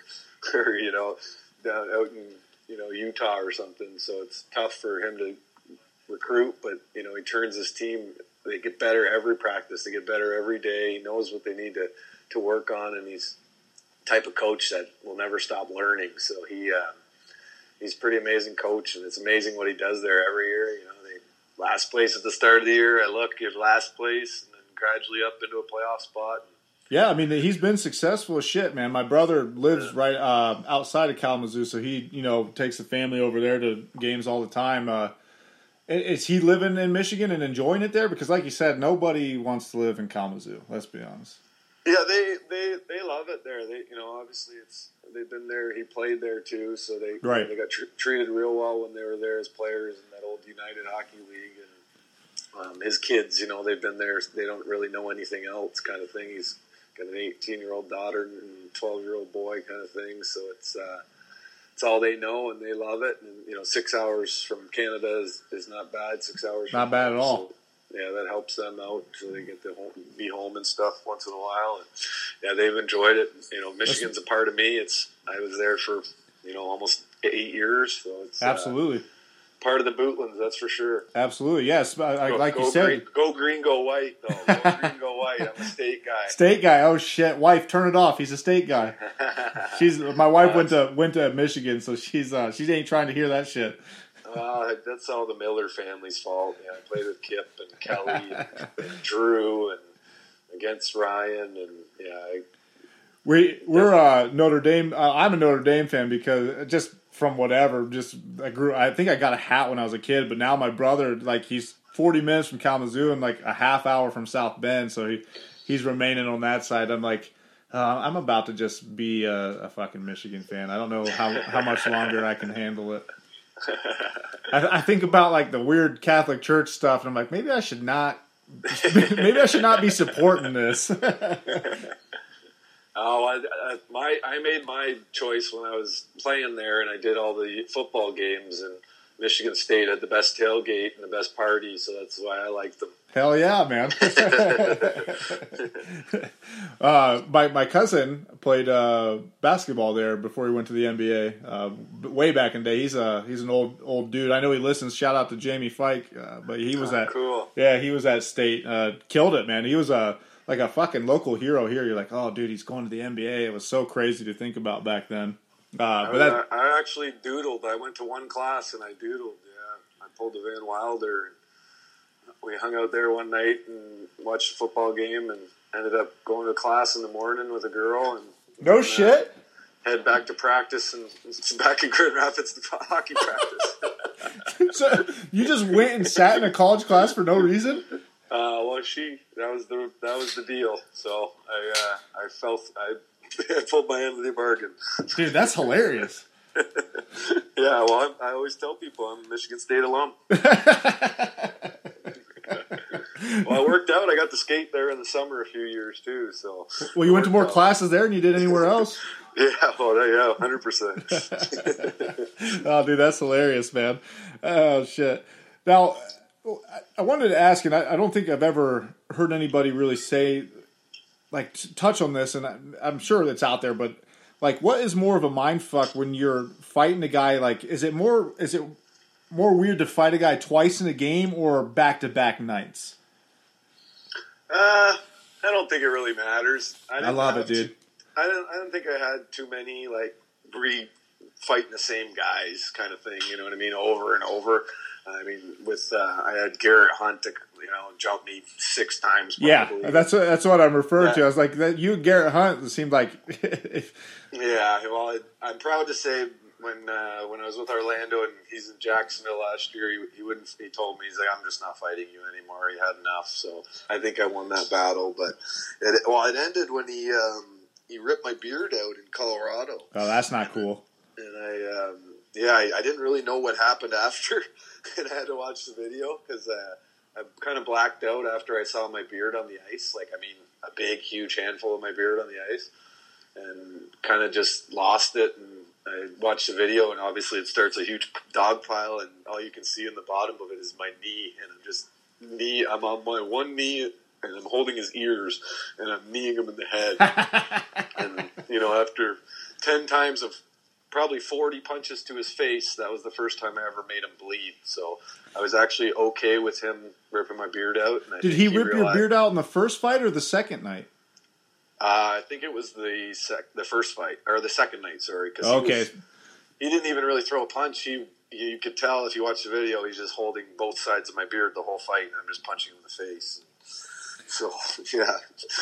down out in Utah or something. So it's tough for him to recruit, but he turns his team. They get better every practice. They get better every day. He knows what they need to work on, and he's the type of coach that will never stop learning. So he's a pretty amazing coach, and it's amazing what he does there every year. They last place at the start of the year. You're last place, and then gradually up into a playoff spot. Yeah, I mean, he's been successful as shit, man. My brother lives right outside of Kalamazoo, so he, takes the family over there to games all the time. Is he living in Michigan and enjoying it there? Because, like you said, nobody wants to live in Kalamazoo. Let's be honest. Yeah, they love it there. They, obviously they've been there. He played there too, so they got treated real well when they were there as players in that old United Hockey League. And his kids, they've been there. They don't really know anything else, kind of thing. He's got an 18-year-old daughter and 12-year-old boy, kind of thing. So it's all they know, and they love it. And 6 hours from Canada is not bad. 6 hours, not bad at all. So, yeah, that helps them out, so they get to be home and stuff once in a while. And yeah, they've enjoyed it. Michigan's a part of me. I was there for almost 8 years, so it's absolutely. Part of the Bootlands, that's for sure. Absolutely, yes. Like you said, go green, go white. Though go green, go white. I'm a state guy. State guy. Oh shit, wife, turn it off. He's a state guy. My wife went to Michigan, so she ain't trying to hear that shit. That's all the Miller family's fault. Yeah, I played with Kip and Kelly and Drew and against Ryan, and we're Notre Dame. I'm a Notre Dame fan because just. From whatever, I think I got a hat when I was a kid, but now my brother, he's 40 minutes from Kalamazoo and a half hour from South Bend, so he's remaining on that side. I'm I'm about to just be a fucking Michigan fan. I don't know how much longer I can handle it. I think about the weird Catholic Church stuff, and I'm like, maybe I should not be supporting this. I made my choice when I was playing there, and I did all the football games, and Michigan State had the best tailgate and the best party, so that's why I liked them. Hell yeah, man. My cousin played basketball there before he went to the NBA. Way back in the day, he's an old dude. I know he listens. Shout out to Jamie Fike, but he was cool. Yeah, he was at State. Killed it, man. He was a fucking local hero here. You're like, oh, dude, he's going to the NBA. It was so crazy to think about back then. I actually doodled. I went to one class and I doodled. Yeah, I pulled a Van Wilder. We hung out there one night and watched a football game, and ended up going to class in the morning with a girl. And no shit. Head back to practice and back in Grand Rapids to hockey practice. So you just went and sat in a college class for no reason? That was the deal. So I pulled my end of the bargain. Dude, that's hilarious. Yeah, well, I always tell people I'm a Michigan State alum. Well, it worked out. I got to skate there in the summer a few years too. So, well, you went to more classes there than you did anywhere else. Yeah, 100%. Oh, dude, that's hilarious, man. Oh, shit. Now, I wanted to ask, and I don't think I've ever heard anybody really say, like, touch on this, and I'm sure it's out there, but, like, what is more of a mind fuck when you're fighting a guy? Like, is it more weird to fight a guy twice in a game or back-to-back nights? I don't think it really matters. I love it, dude. I don't think I had too many, like, fighting the same guys kind of thing, you know what I mean, over and over. I mean, I had Garrett Hunt to, jump me 6 times. Probably. Yeah, that's what I'm referring to. I was like, you and Garrett Hunt seemed like... Yeah, well, I'm proud to say when I was with Orlando and he's in Jacksonville last year, he told me, he's like, I'm just not fighting you anymore. He had enough. So I think I won that battle. But it ended when he ripped my beard out in Colorado. Oh, that's not cool. And I didn't really know what happened after, and I had to watch the video because I kind of blacked out after I saw my beard on the ice. Like, I mean, a big, huge handful of my beard on the ice, and kind of just lost it. And I watched the video, and obviously it starts a huge dog pile, and all you can see in the bottom of it is my knee, and I'm on my one knee, and I'm holding his ears, and I'm kneeing him in the head. And, after 10 times of probably 40 punches to his face, that was the first time I ever made him bleed. So I was actually okay with him ripping my beard out. And Did he rip your beard out in the first fight or the second night? I think it was the first fight, or the second night, sorry. Cause okay. He didn't even really throw a punch. You could tell if you watch the video, he's just holding both sides of my beard the whole fight, and I'm just punching him in the face. So, yeah.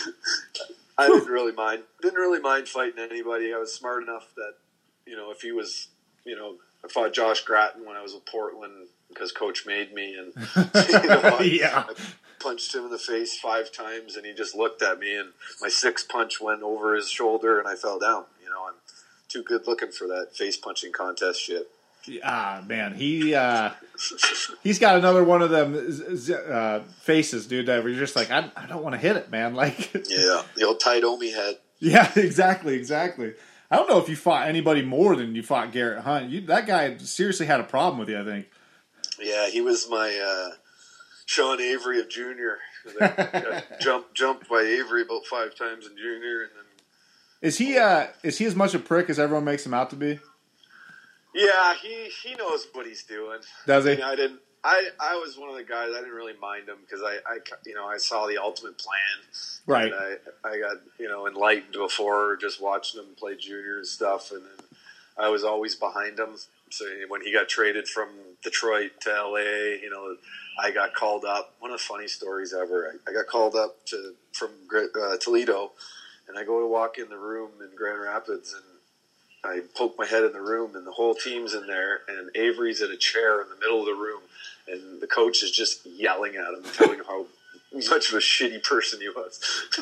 I didn't really mind fighting anybody. I was smart enough that, if he was, I fought Josh Gratton when I was with Portland because Coach made me, and yeah. I punched him in the face 5 times, and he just looked at me, and my 6th punch went over his shoulder, and I fell down. I'm too good looking for that face punching contest shit. Ah, man, he's got another one of them faces, dude. That where you're just like, I don't want to hit it, man. Like, yeah, the old tight Omi head. Yeah, exactly. I don't know if you fought anybody more than you fought Garrett Hunt. That guy seriously had a problem with you, I think. Yeah, he was my Sean Avery of junior. Jumped by Avery about 5 times in junior, and then. Is he as much a prick as everyone makes him out to be? Yeah, he knows what he's doing. Does he? I was one of the guys. I didn't really mind him because I saw the ultimate plan. Right. And I got enlightened before just watching him play junior and stuff, and then I was always behind him. So when he got traded from Detroit to LA, I got called up. One of the funny stories ever. I got called up from Toledo, and I go to walk in the room in Grand Rapids, and I poke my head in the room, and the whole team's in there, and Avery's in a chair in the middle of the room, and the coach is just yelling at him, telling him how much of a shitty person he was.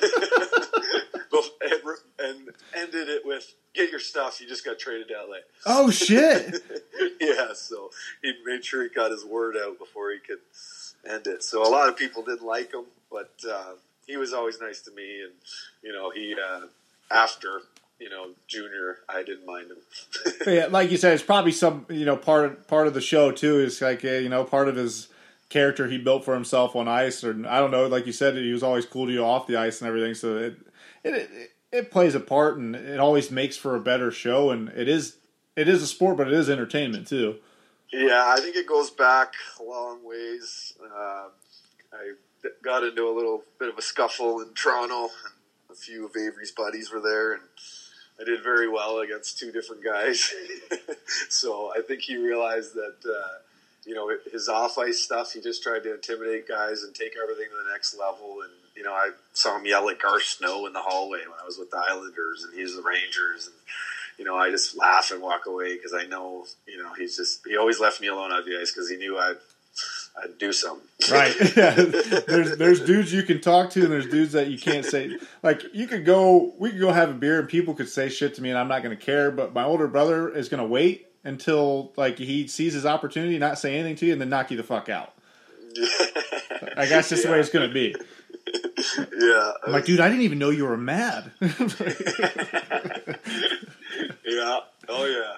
And ended it with, get your stuff, you just got traded to LA. Oh, shit. Yeah, so he made sure he got his word out before he could end it. So a lot of people didn't like him, but he was always nice to me, and, he, after... junior, I didn't mind him. Yeah, like you said, it's probably some, part of the show too. Is like, part of his character he built for himself on ice, or I don't know. Like you said, he was always cool to you off the ice and everything. So it plays a part, and it always makes for a better show. And it is a sport, but it is entertainment too. Yeah, I think it goes back a long ways. I got into a little bit of a scuffle in Toronto, and a few of Avery's buddies were there, and I did very well against 2 different guys. So I think he realized that, his off-ice stuff, he just tried to intimidate guys and take everything to the next level. And, I saw him yell at Garth Snow in the hallway when I was with the Islanders, and he's the Rangers. And, I just laugh and walk away because I know, he always left me alone on the ice because he knew I'd do something. Right. Yeah. There's dudes you can talk to, and there's dudes that you can't say. Like, we could go have a beer, and people could say shit to me, and I'm not going to care. But my older brother is going to wait until he sees his opportunity, not say anything to you, and then knock you the fuck out. I guess that's just the way it's going to be. Yeah. I'm like, dude, I didn't even know you were mad. Yeah. Oh, yeah.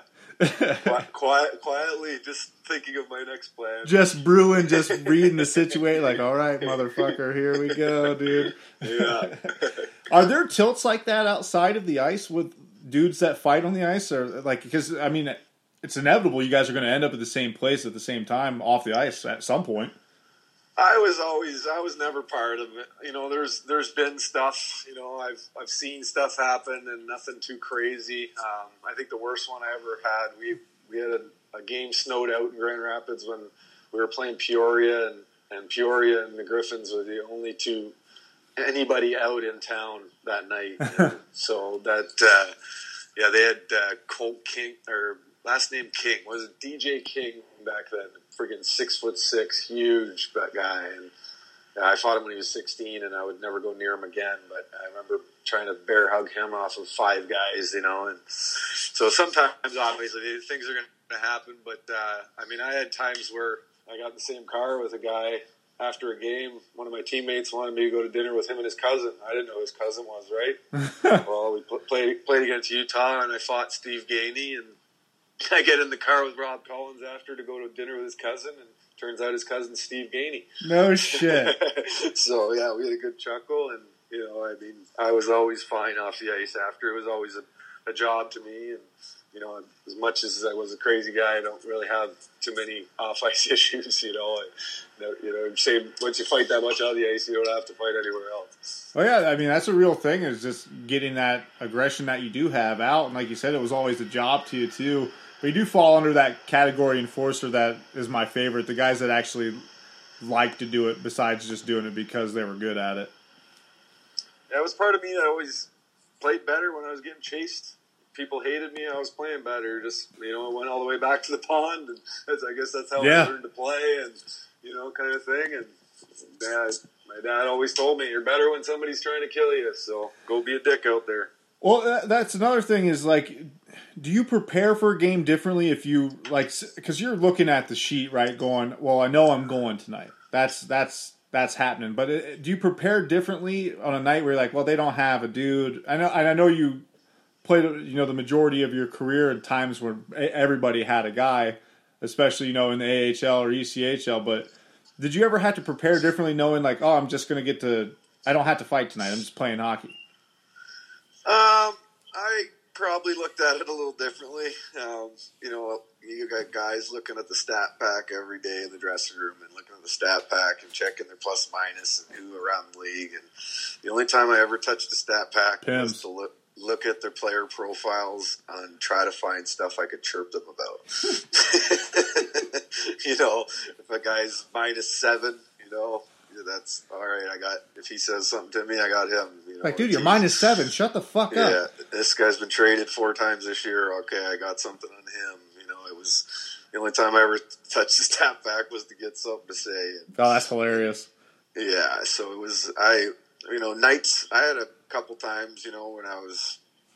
Quietly, just thinking of my next plan. Just brewing, just reading the situation. Like, all right, motherfucker, here we go, dude. Yeah. Are there tilts like that outside of the ice with dudes that fight on the ice? Or like, because, I mean, it's inevitable you guys are going to end up at the same place at the same time off the ice at some point. I was never part of it. You know, there's been stuff, you know, I've seen stuff happen and nothing too crazy. I think the worst one I ever had, we had a game snowed out in Grand Rapids when we were playing Peoria, and Peoria and the Griffins were the only two anybody out in town that night. So that, they had Colt King, or last name King, was it DJ King back then? Friggin' 6'6", huge guy, and I fought him when he was 16, and I would never go near him again. But I remember trying to bear hug him off of 5 guys, you know. And so sometimes, obviously, things are going to happen. But I mean, I had times where I got in the same car with a guy after a game. One of my teammates wanted me to go to dinner with him and his cousin. I didn't know who his cousin was, right? Well, we played against Utah, and I fought Steve Gainey, and I get in the car with Rob Collins after to go to dinner with his cousin, and turns out his cousin's Steve Gainey. No shit. So, yeah, we had a good chuckle, and, you know, I mean, I was always fine off the ice after. It was always a job to me, and, you know, as much as I was a crazy guy, I don't really have too many off-ice issues, you know. Say once you fight that much on the ice, you don't have to fight anywhere else. Well, yeah, I mean, that's a real thing, is just getting that aggression that you do have out. And like you said, it was always a job to you, too. But you do fall under that category enforcer that is my favorite, the guys that actually like to do it besides just doing it because they were good at it. That was part of me that always played better when I was getting chased. People hated me, I was playing better. Just, you know, I went all the way back to the pond, and I guess that's how I learned to play, and, you know, kind of thing. And my dad always told me, you're better when somebody's trying to kill you, so go be a dick out there. Well, that's another thing is, like, do you prepare for a game differently if you, like, because you're looking at the sheet, right, going, well, I know I'm going tonight. That's happening. But do you prepare differently on a night where you're like, well, they don't have a dude? I know you played, you know, the majority of your career at times where everybody had a guy, especially, you know, in the AHL or ECHL. But did you ever have to prepare differently knowing, like, oh, I'm just going to I don't have to fight tonight. I'm just playing hockey? I probably looked at it a little differently. You know, you got guys looking at the stat pack every day in the dressing room and looking at the stat pack and checking their plus minus and who around the league. And the only time I ever touched the stat pack was to look at their player profiles and try to find stuff I could chirp them about. You know, if a guy's -7, you know, that's all right. if he says something to me, I got him. You know, like, dude, you're -7. Shut the fuck up. Yeah, this guy's been traded 4 times this year. Okay, I got something on him. You know, it was the only time I ever touched the stat pack was to get something to say. And, oh, that's hilarious. Yeah, so it was. Nights. I had a couple times, you know, when I was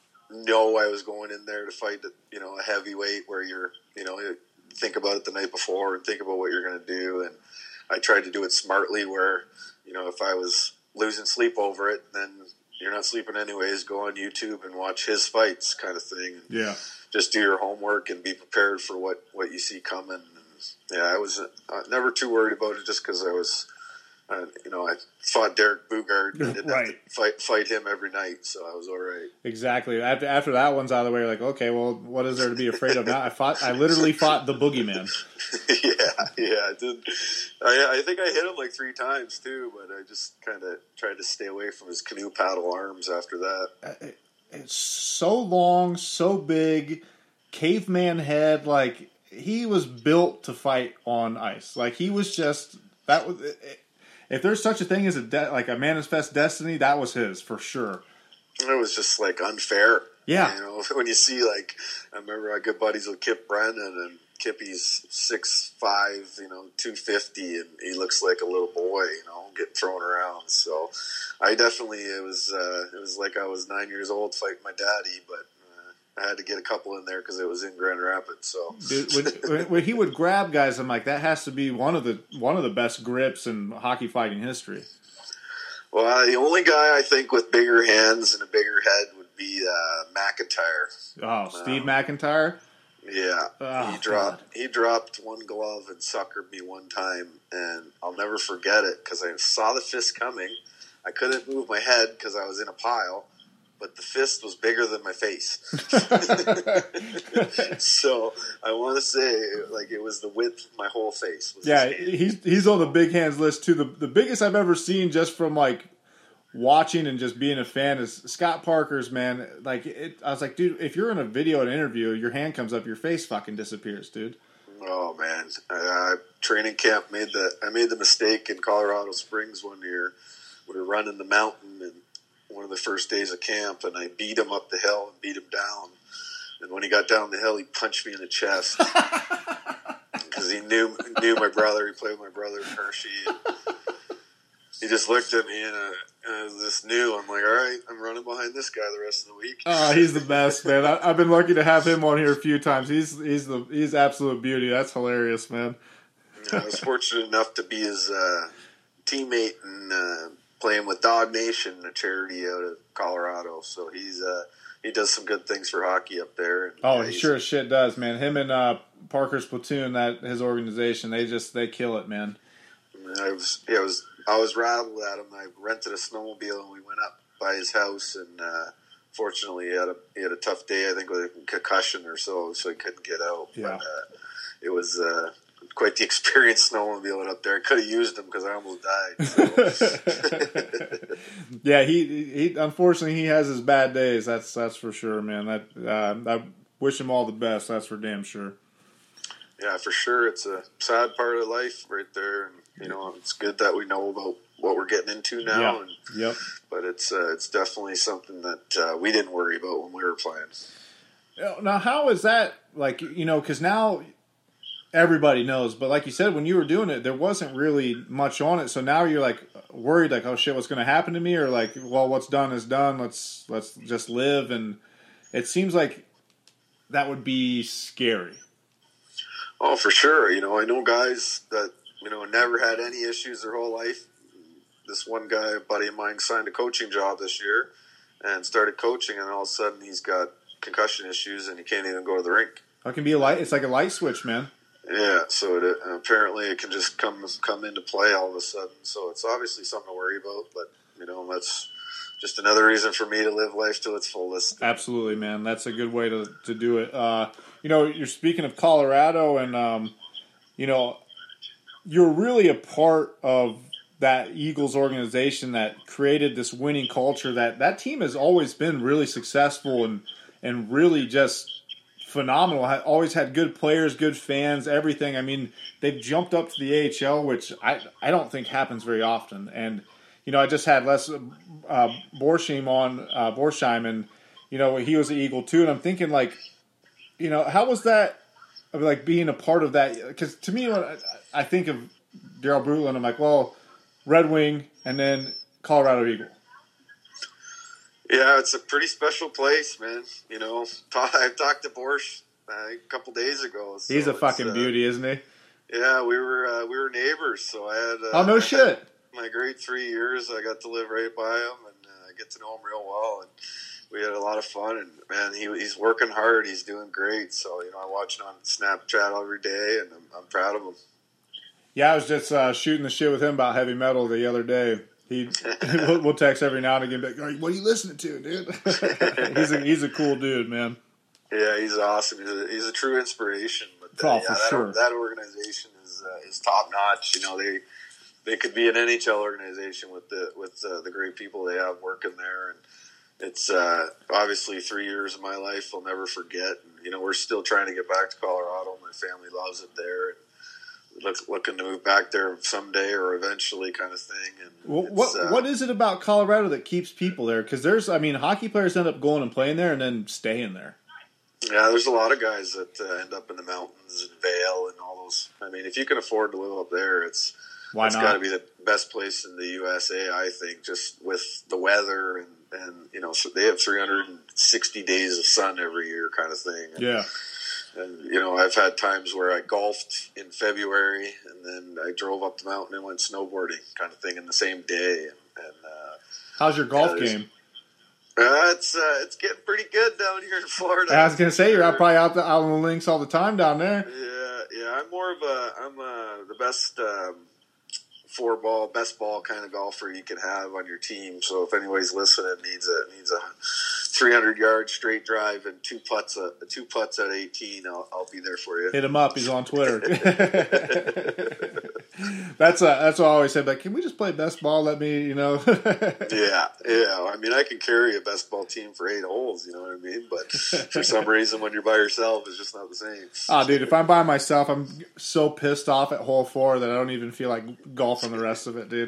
going in there to fight, you know, a heavyweight where you're, you know, you think about it the night before and think about what you're going to do, and I tried to do it smartly where, you know, if I was losing sleep over it, then you're not sleeping anyways. Go on YouTube and watch his fights kind of thing. Yeah. Just do your homework and be prepared for what you see coming. And, yeah, I was never too worried about it just because I was, you know, I fought Derek Bugard and didn't have to fight him every night, so I was all right. Exactly. After that one's out of the way, you're like, okay, well, what is there to be afraid of now? I literally fought the boogeyman. Yeah, I did. I think I hit him like 3 times too, but I just kind of tried to stay away from his canoe paddle arms after that. It's so long, so big, caveman head. Like, he was built to fight on ice. Like, he was just that was. If there's such a thing as a manifest destiny, that was his for sure. It was just like unfair. Yeah, you know, when you see, like, I remember I good buddies with Kip Brennan, and Kippy's 6'5", you know, 250, and he looks like a little boy, you know, getting thrown around. So I definitely, it was like I was 9 years old fighting my daddy, but I had to get a couple in there because it was in Grand Rapids. So dude, when he would grab guys, I'm like, that has to be one of the best grips in hockey fighting history. Well, the only guy I think with bigger hands and a bigger head would would be McIntyre. Oh, Steve McIntyre? Yeah, Oh, he dropped one glove and suckered me one time, and I'll never forget it because I saw the fist coming. I couldn't move my head because I was in a pile, but the fist was bigger than my face. So I want to say, like, it was the width of my whole face. Yeah, he's on the big hands list too. The biggest I've ever seen just from like watching and just being a fan is Scott Parker's, man. Like, I was like, dude, if you're in a video and interview, your hand comes up, your face fucking disappears, dude. Oh man, training camp I made the mistake in Colorado Springs one year. We were running the mountain and one of the first days of camp, and I beat him up the hill and beat him down. And when he got down the hill, he punched me in the chest because he knew my brother. He played with my brother in Hershey. And he just looked at me and this new. I'm like, all right, I'm running behind this guy the rest of the week. Oh, he's the best, man. I've been lucky to have him on here a few times. He's absolute beauty. That's hilarious, man. I was fortunate enough to be his teammate and playing with Dog Nation, a charity out of Colorado. So he does some good things for hockey up there. And, oh, he sure as shit does, man. Him and Parker's platoon, his organization, they kill it, man. I was rattled at him. I rented a snowmobile and we went up by his house, and fortunately he had a tough day, I think, with a concussion or so he couldn't get out. Yeah. But it was quite the experience snowmobiling up there. I could have used him because I almost died. So. Yeah, he unfortunately he has his bad days. That's for sure, man. I wish him all the best. That's for damn sure. Yeah, for sure. It's a sad part of life right there, and it's good that we know about what we're getting into now. Yeah. Yep. But it's definitely something that we didn't worry about when we were playing. Now, how is that, like, because now everybody knows, but like you said, when you were doing it, there wasn't really much on it. So now you're like worried, like, oh shit, what's going to happen to me? Or like, well, what's done is done. Let's just live. And it seems like that would be scary. Oh, for sure. I know guys that, never had any issues their whole life. This one guy, a buddy of mine, signed a coaching job this year and started coaching, and all of a sudden he's got concussion issues and he can't even go to the rink. It can be it's like a light switch, man. Yeah, so apparently it can just come into play all of a sudden. So it's obviously something to worry about, but that's just another reason for me to live life to its fullest. Absolutely, man. That's a good way to do it. You're speaking of Colorado, and you're really a part of that Eagles organization that created this winning culture. That team has always been really successful and really just phenomenal. Always had good players, good fans, everything. I mean, they've jumped up to the AHL, which I don't think happens very often. And I just had Les Borsheim on Borsheim, and he was an Eagle too. And I'm thinking, like, how was that? Like being a part of that? Because to me, when I think of Darrell Brutland, I'm like, well, Red Wing and then Colorado Eagle. Yeah, it's a pretty special place, man. I talked to Borsch a couple days ago. So he's a fucking beauty, isn't he? Yeah, we were neighbors, so I had. Oh no shit! My great 3 years, I got to live right by him and get to know him real well, and we had a lot of fun. And man, he's working hard. He's doing great. So I watch him on Snapchat every day, and I'm proud of him. Yeah, I was just shooting the shit with him about heavy metal the other day. We'll text every now and again, like, what are you listening to, dude? He's a cool dude, man. Yeah, he's awesome. He's a true inspiration. But sure. That organization is top notch. They could be an NHL organization with the great people they have working there, and it's obviously 3 years of my life I'll never forget. And we're still trying to get back to Colorado. My family loves it there. And looking to move back there someday or eventually, kind of thing. And what is it about Colorado that keeps people there? Because hockey players end up going and playing there and then staying there. Yeah, there's a lot of guys that end up in the mountains and Vail and all those. If you can afford to live up there, it's got to be the best place in the USA, I think, just with the weather and so they have 360 days of sun every year, kind of thing. Yeah. And, I've had times where I golfed in February and then I drove up the mountain and went snowboarding, kind of thing, in the same day. And how's your golf game? It's getting pretty good down here in Florida. I was gonna say you're probably out on the links all the time down there. Yeah. I'm the best best ball kind of golfer you can have on your team. So if anybody's listening needs a 300-yard straight drive and two putts at 18, I'll be there for you. Hit him up. He's on Twitter. That's what I always said. Like, can we just play best ball? Let me, Yeah. I mean, I can carry a best ball team for 8 holes. You know what I mean? But for some reason, when you're by yourself, it's just not the same. Oh, dude, if I'm by myself, I'm so pissed off at hole 4 that I don't even feel like golfing the rest of it, dude.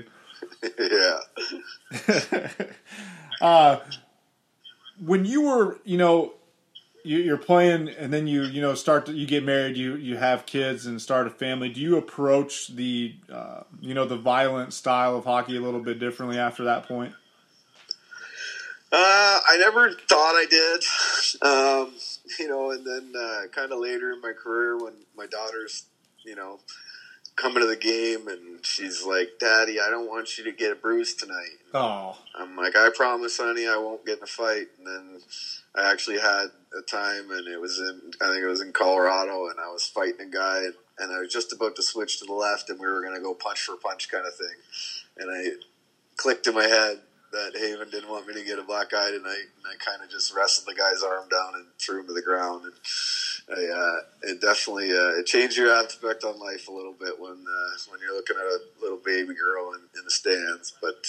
Yeah. When you were, you're playing, and then you get married, you have kids and start a family. Do you approach the the violent style of hockey a little bit differently after that point? I never thought I did, and then kind of later in my career when my daughter's, coming to the game and she's like, "Daddy, I don't want you to get a bruise tonight." Oh. I'm like, "I promise, honey, I won't get in a fight." And then I actually had a time, and I think it was in Colorado, and I was fighting a guy, and I was just about to switch to the left, and we were going to go punch for punch kind of thing. And I clicked in my head that Haven didn't want me to get a black eye tonight, and I kind of just wrestled the guy's arm down and threw him to the ground. And it definitely it changed your aspect on life a little bit when you're looking at a little baby girl in the stands. But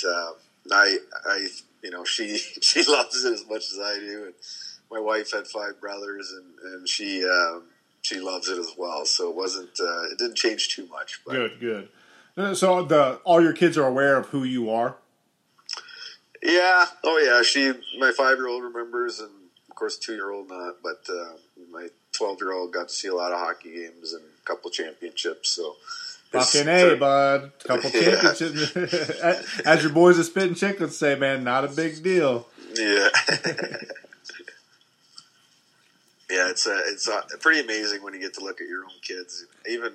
she loves it as much as I do, and my wife had 5 brothers, and she loves it as well. So it didn't change too much. But. Good. So all your kids are aware of who you are? Yeah. Oh, yeah. My 5-year-old remembers, and of course, 2-year-old not. But my 12-year-old got to see a lot of hockey games and a couple championships. So fucking A, bud. Couple championships. As your boys at Spittin' Chicklets say, man, not a big deal. Yeah. Yeah, it's pretty amazing when you get to look at your own kids. Even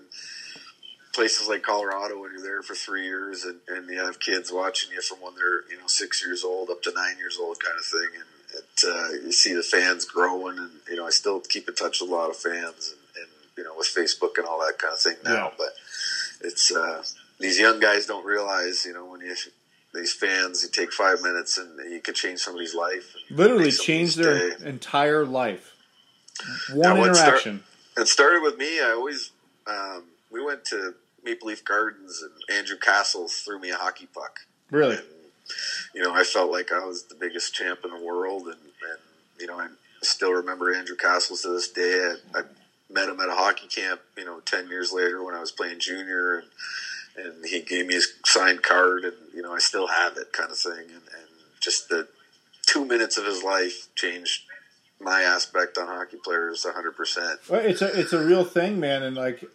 places like Colorado, when you're there for 3 years and you have kids watching you from when they're 6 years old up to 9 years old, kind of thing, and you see the fans growing, and I still keep in touch with a lot of fans, and with Facebook and all that kind of thing now. Yeah. But it's these young guys don't realize, when these fans, you take 5 minutes and you could change somebody's life. Literally change their entire life. One interaction. It started with me. I always we went to Maple Leaf Gardens, and Andrew Castles threw me a hockey puck. Really? And, I felt like I was the biggest champ in the world, and I still remember Andrew Castles to this day. I met him at a hockey camp, 10 years later when I was playing junior, and he gave me his signed card, and I still have it, kind of thing. And just the 2 minutes of his life changed my aspect on hockey players 100%. Well, it's a real thing, man. And like,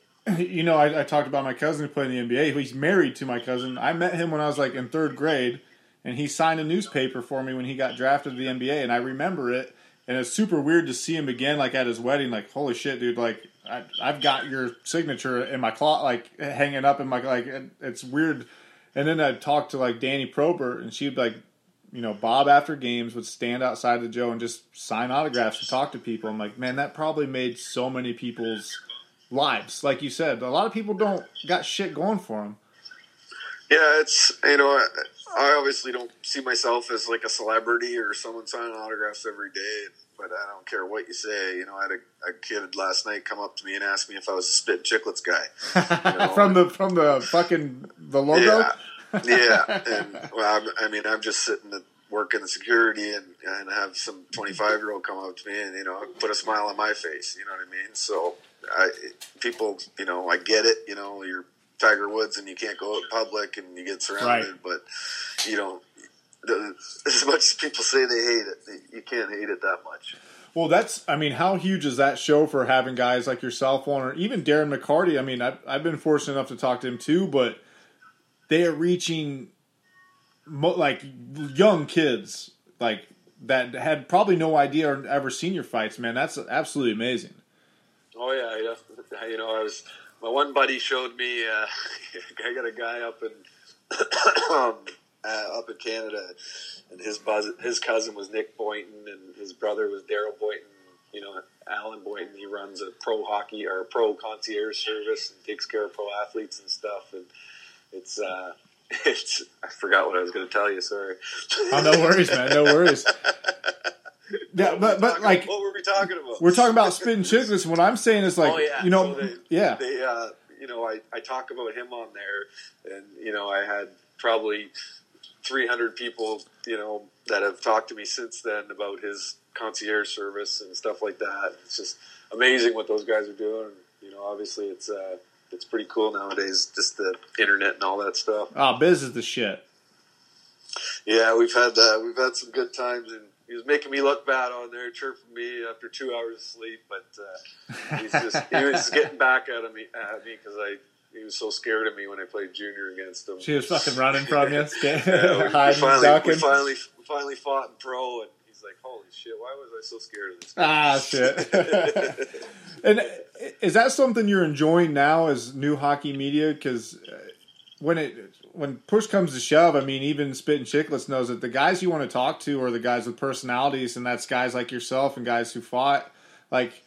I talked about my cousin who played in the NBA. He's married to my cousin. I met him when I was like in 3rd grade, and he signed a newspaper for me when he got drafted to the NBA, and I remember it. And it's super weird to see him again, like at his wedding. Like, holy shit, dude! Like, I've got your signature in my closet, like hanging up in my it's weird. And then I'd talk to like Danny Probert, and she'd like, Bob after games would stand outside the Joe and just sign autographs and talk to people. I'm like, man, that probably made so many people's lives. Like you said, a lot of people don't got shit going for them. Yeah, it's, I obviously don't see myself as like a celebrity or someone signing autographs every day, but I don't care what you say. I had a kid last night come up to me and ask me if I was a Spittin' Chicklets guy. From the fucking the logo? Yeah. Yeah, and I'm just sitting at work in the security and have some 25-year-old come up to me and put a smile on my face. You know what I mean? So people, I get it. You're Tiger Woods and you can't go out in public and you get surrounded, right. But as much as people say they hate it, you can't hate it that much. Well, how huge is that show for having guys like yourself on, or even Darren McCarty? I mean, I've been fortunate enough to talk to him too, but they are reaching like young kids like that had probably no idea or ever seen your fights, man. That's absolutely amazing. Oh yeah, my one buddy showed me. I got a guy up in up in Canada, and his cousin was Nick Boynton, and his brother was Daryl Boynton. You know, Alan Boynton, he runs a pro hockey or a pro concierge service and takes care of pro athletes and stuff. And it's I forgot what I was going to tell you. Sorry. Oh, no worries, man. No worries. Yeah, but like, what were we talking about? We're talking about Spittin' Chicklets. What I'm saying is like, you know, so they, you know, I talk about him on there, and you know, I had probably 300 people, you know, that have talked to me since then about his concierge service and stuff like that. It's just amazing what those guys are doing. You know, obviously it's pretty cool nowadays, just the internet and all that stuff. Oh, Biz is the shit. Yeah, we've had some good times, and he was making me look bad on there, chirping me after 2 hours of sleep. But he was getting back at me because he was so scared of me when I played junior against him. She was fucking running from you, we finally fought in pro, and he's like, "Holy shit! Why was I so scared of this guy?" Ah, shit. And is that something you're enjoying now as new hockey media? Because when push comes to shove, I mean, even Spittin' Chicklets knows that the guys you want to talk to are the guys with personalities, and that's guys like yourself and guys who fought. Like,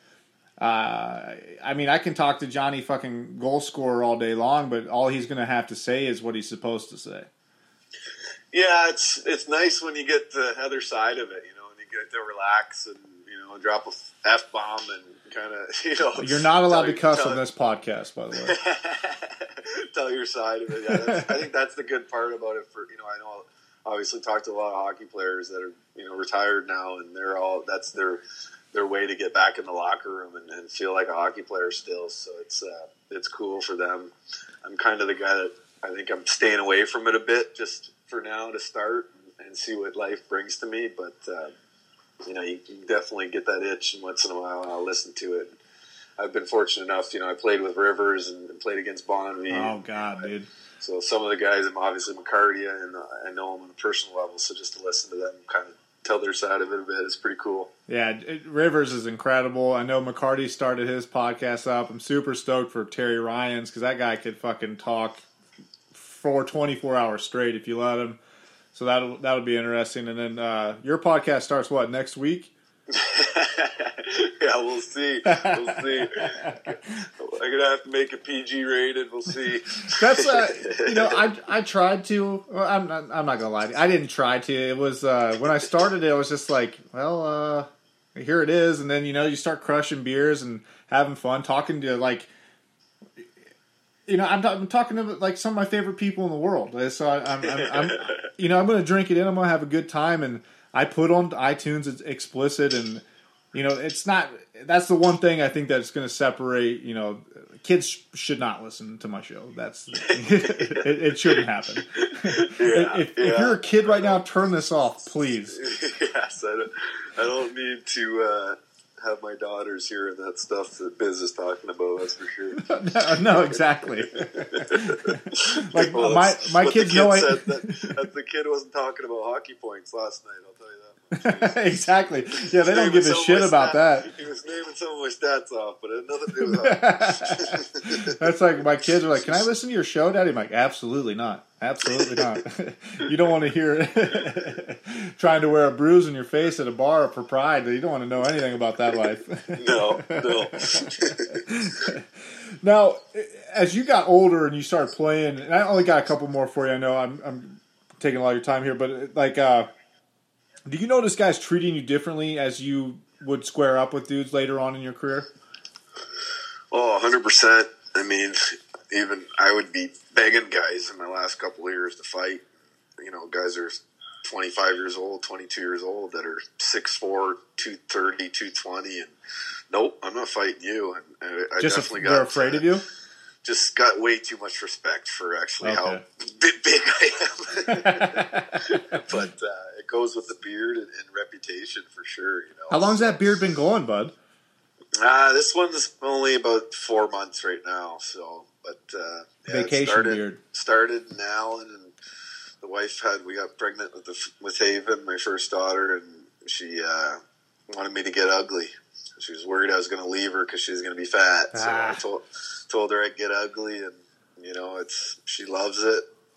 I mean, I can talk to Johnny fucking goal scorer all day long, but all he's going to have to say is what he's supposed to say. Yeah, it's nice when you get the other side of it, you know, and you get to relax and, you know, drop a F-bomb and kind of, you know. You're not allowed to cuss on this podcast, by the way. Tell your side of it. Yeah, I think that's the good part about it. For, you know, I know, obviously talked to a lot of hockey players that are, you know, retired now, and that's their way to get back in the locker room and feel like a hockey player still. So it's cool for them. I'm kind of the guy that I think I'm staying away from it a bit just for now to start and see what life brings to me. But, you know, you can definitely get that itch, and once in a while I'll listen to it. I've been fortunate enough, you know, I played with Rivers and played against Bonvie. Oh, God, dude. So some of the guys, I'm obviously McCarty, and I know them on a personal level, so just to listen to them kind of tell their side of it a bit is pretty cool. Yeah, Rivers is incredible. I know McCarty started his podcast up. I'm super stoked for Terry Ryans because that guy could fucking talk for 24 hours straight if you let him. So that'll be interesting. And then your podcast starts, what, next week? Yeah, we'll see. I'm gonna have to make it PG rated. We'll see. That's you know, I tried to. Well, I'm not gonna lie to you. I didn't try to. It was when I started it, I was just like, well, here it is, and then you know you start crushing beers and having fun, talking to like, you know, I'm talking to like some of my favorite people in the world. So I'm you know, I'm gonna drink it in. I'm gonna have a good time, and I put on iTunes it's explicit, and you know, it's not. That's the one thing I think that's going to separate. You know, kids should not listen to my show. That's it shouldn't happen. If you're a kid right now, turn this off, please. Yes, I don't need to have my daughters hearing that stuff that Biz is talking about. That's for sure. No, exactly. Like well, my kids know said that the kid wasn't talking about hockey points last night. I'll tell you that. Exactly. Yeah, they don't give a shit about that. He was naming some of my stats off, but it had nothing to do with that. That's like my kids are like, "Can I listen to your show, Daddy?" I'm like, "Absolutely not. Absolutely not." You don't want to hear trying to wear a bruise in your face at a bar for pride. You don't want to know anything about that life. No. Now, as you got older and you started playing, and I only got a couple more for you. I know I'm taking a lot of your time here, but like, do you notice guys treating you differently as you would square up with dudes later on in your career? Oh, 100%. I mean, even I would be begging guys in my last couple of years to fight. You know, guys are 25 years old, 22 years old that are 6'4", 230, 220, and nope, I'm not fighting you. And I just definitely they're afraid of you? Just got way too much respect for actually how big I am. But it goes with the beard and reputation for sure. You know. How long's that beard been going, bud? This one's only about 4 months right now. So, but vacation beard started in Allen, and the wife we got pregnant with Haven, my first daughter, and she wanted me to get ugly. She was worried I was going to leave her because she was going to be fat. So I told her I'd get ugly, and you know, she loves it.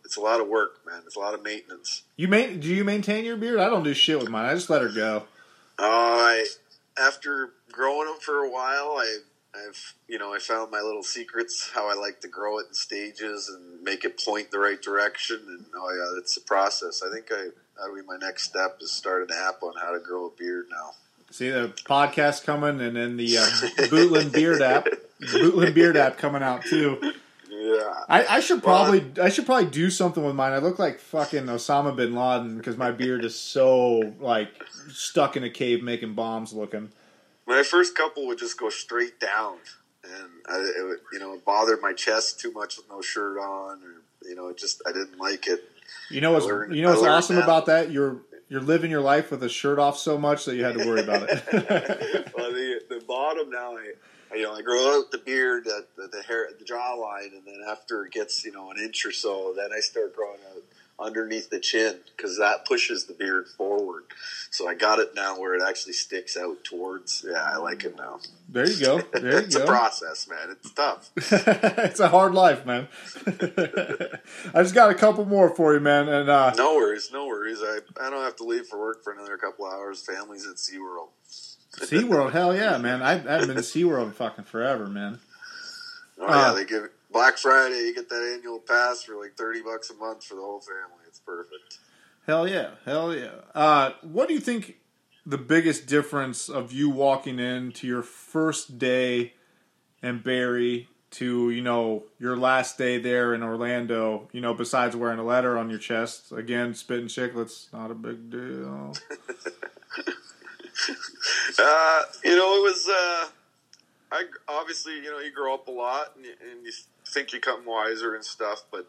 it's a lot of work, man. It's a lot of maintenance. Do you maintain your beard? I don't do shit with mine. I just let her go. After growing them for a while, I found my little secrets, how I like to grow it in stages and make it point the right direction. And it's a process. I think that'll be my next step, is start an app on how to grow a beard now. See the podcast coming, and then the Bootland Beard app. Bootland Beard app coming out too. Yeah. I should probably do something with mine. I look like fucking Osama bin Laden because my beard is so like stuck in a cave making bombs looking. My first couple would just go straight down, and it bothered my chest too much with no shirt on, or I didn't like it. What's awesome about that? You're living your life with a shirt off so much that you had to worry about it. Well, the bottom now, I grow out the beard, the hair, the jawline, and then after it gets an inch or so, then I start growing out underneath the chin, because that pushes the beard forward. So I got it now where it actually sticks out towards. Yeah, I like it now. There you go. It's a process, man. It's tough. It's a hard life, man. I just got a couple more for you, man. And no worries. I don't have to leave for work for another couple hours. Family's at SeaWorld. SeaWorld, hell yeah, man. I haven't been to SeaWorld in fucking forever, man. Oh yeah, they give Black Friday. You get that annual pass for like $30 a month for the whole family. It's perfect. Hell yeah. What do you think the biggest difference of you walking into your first day in Barrie to your last day there in Orlando? Besides wearing a letter on your chest, again, spitting chiclets, not a big deal. It was. I obviously, you grow up a lot, and you think you become wiser and stuff. But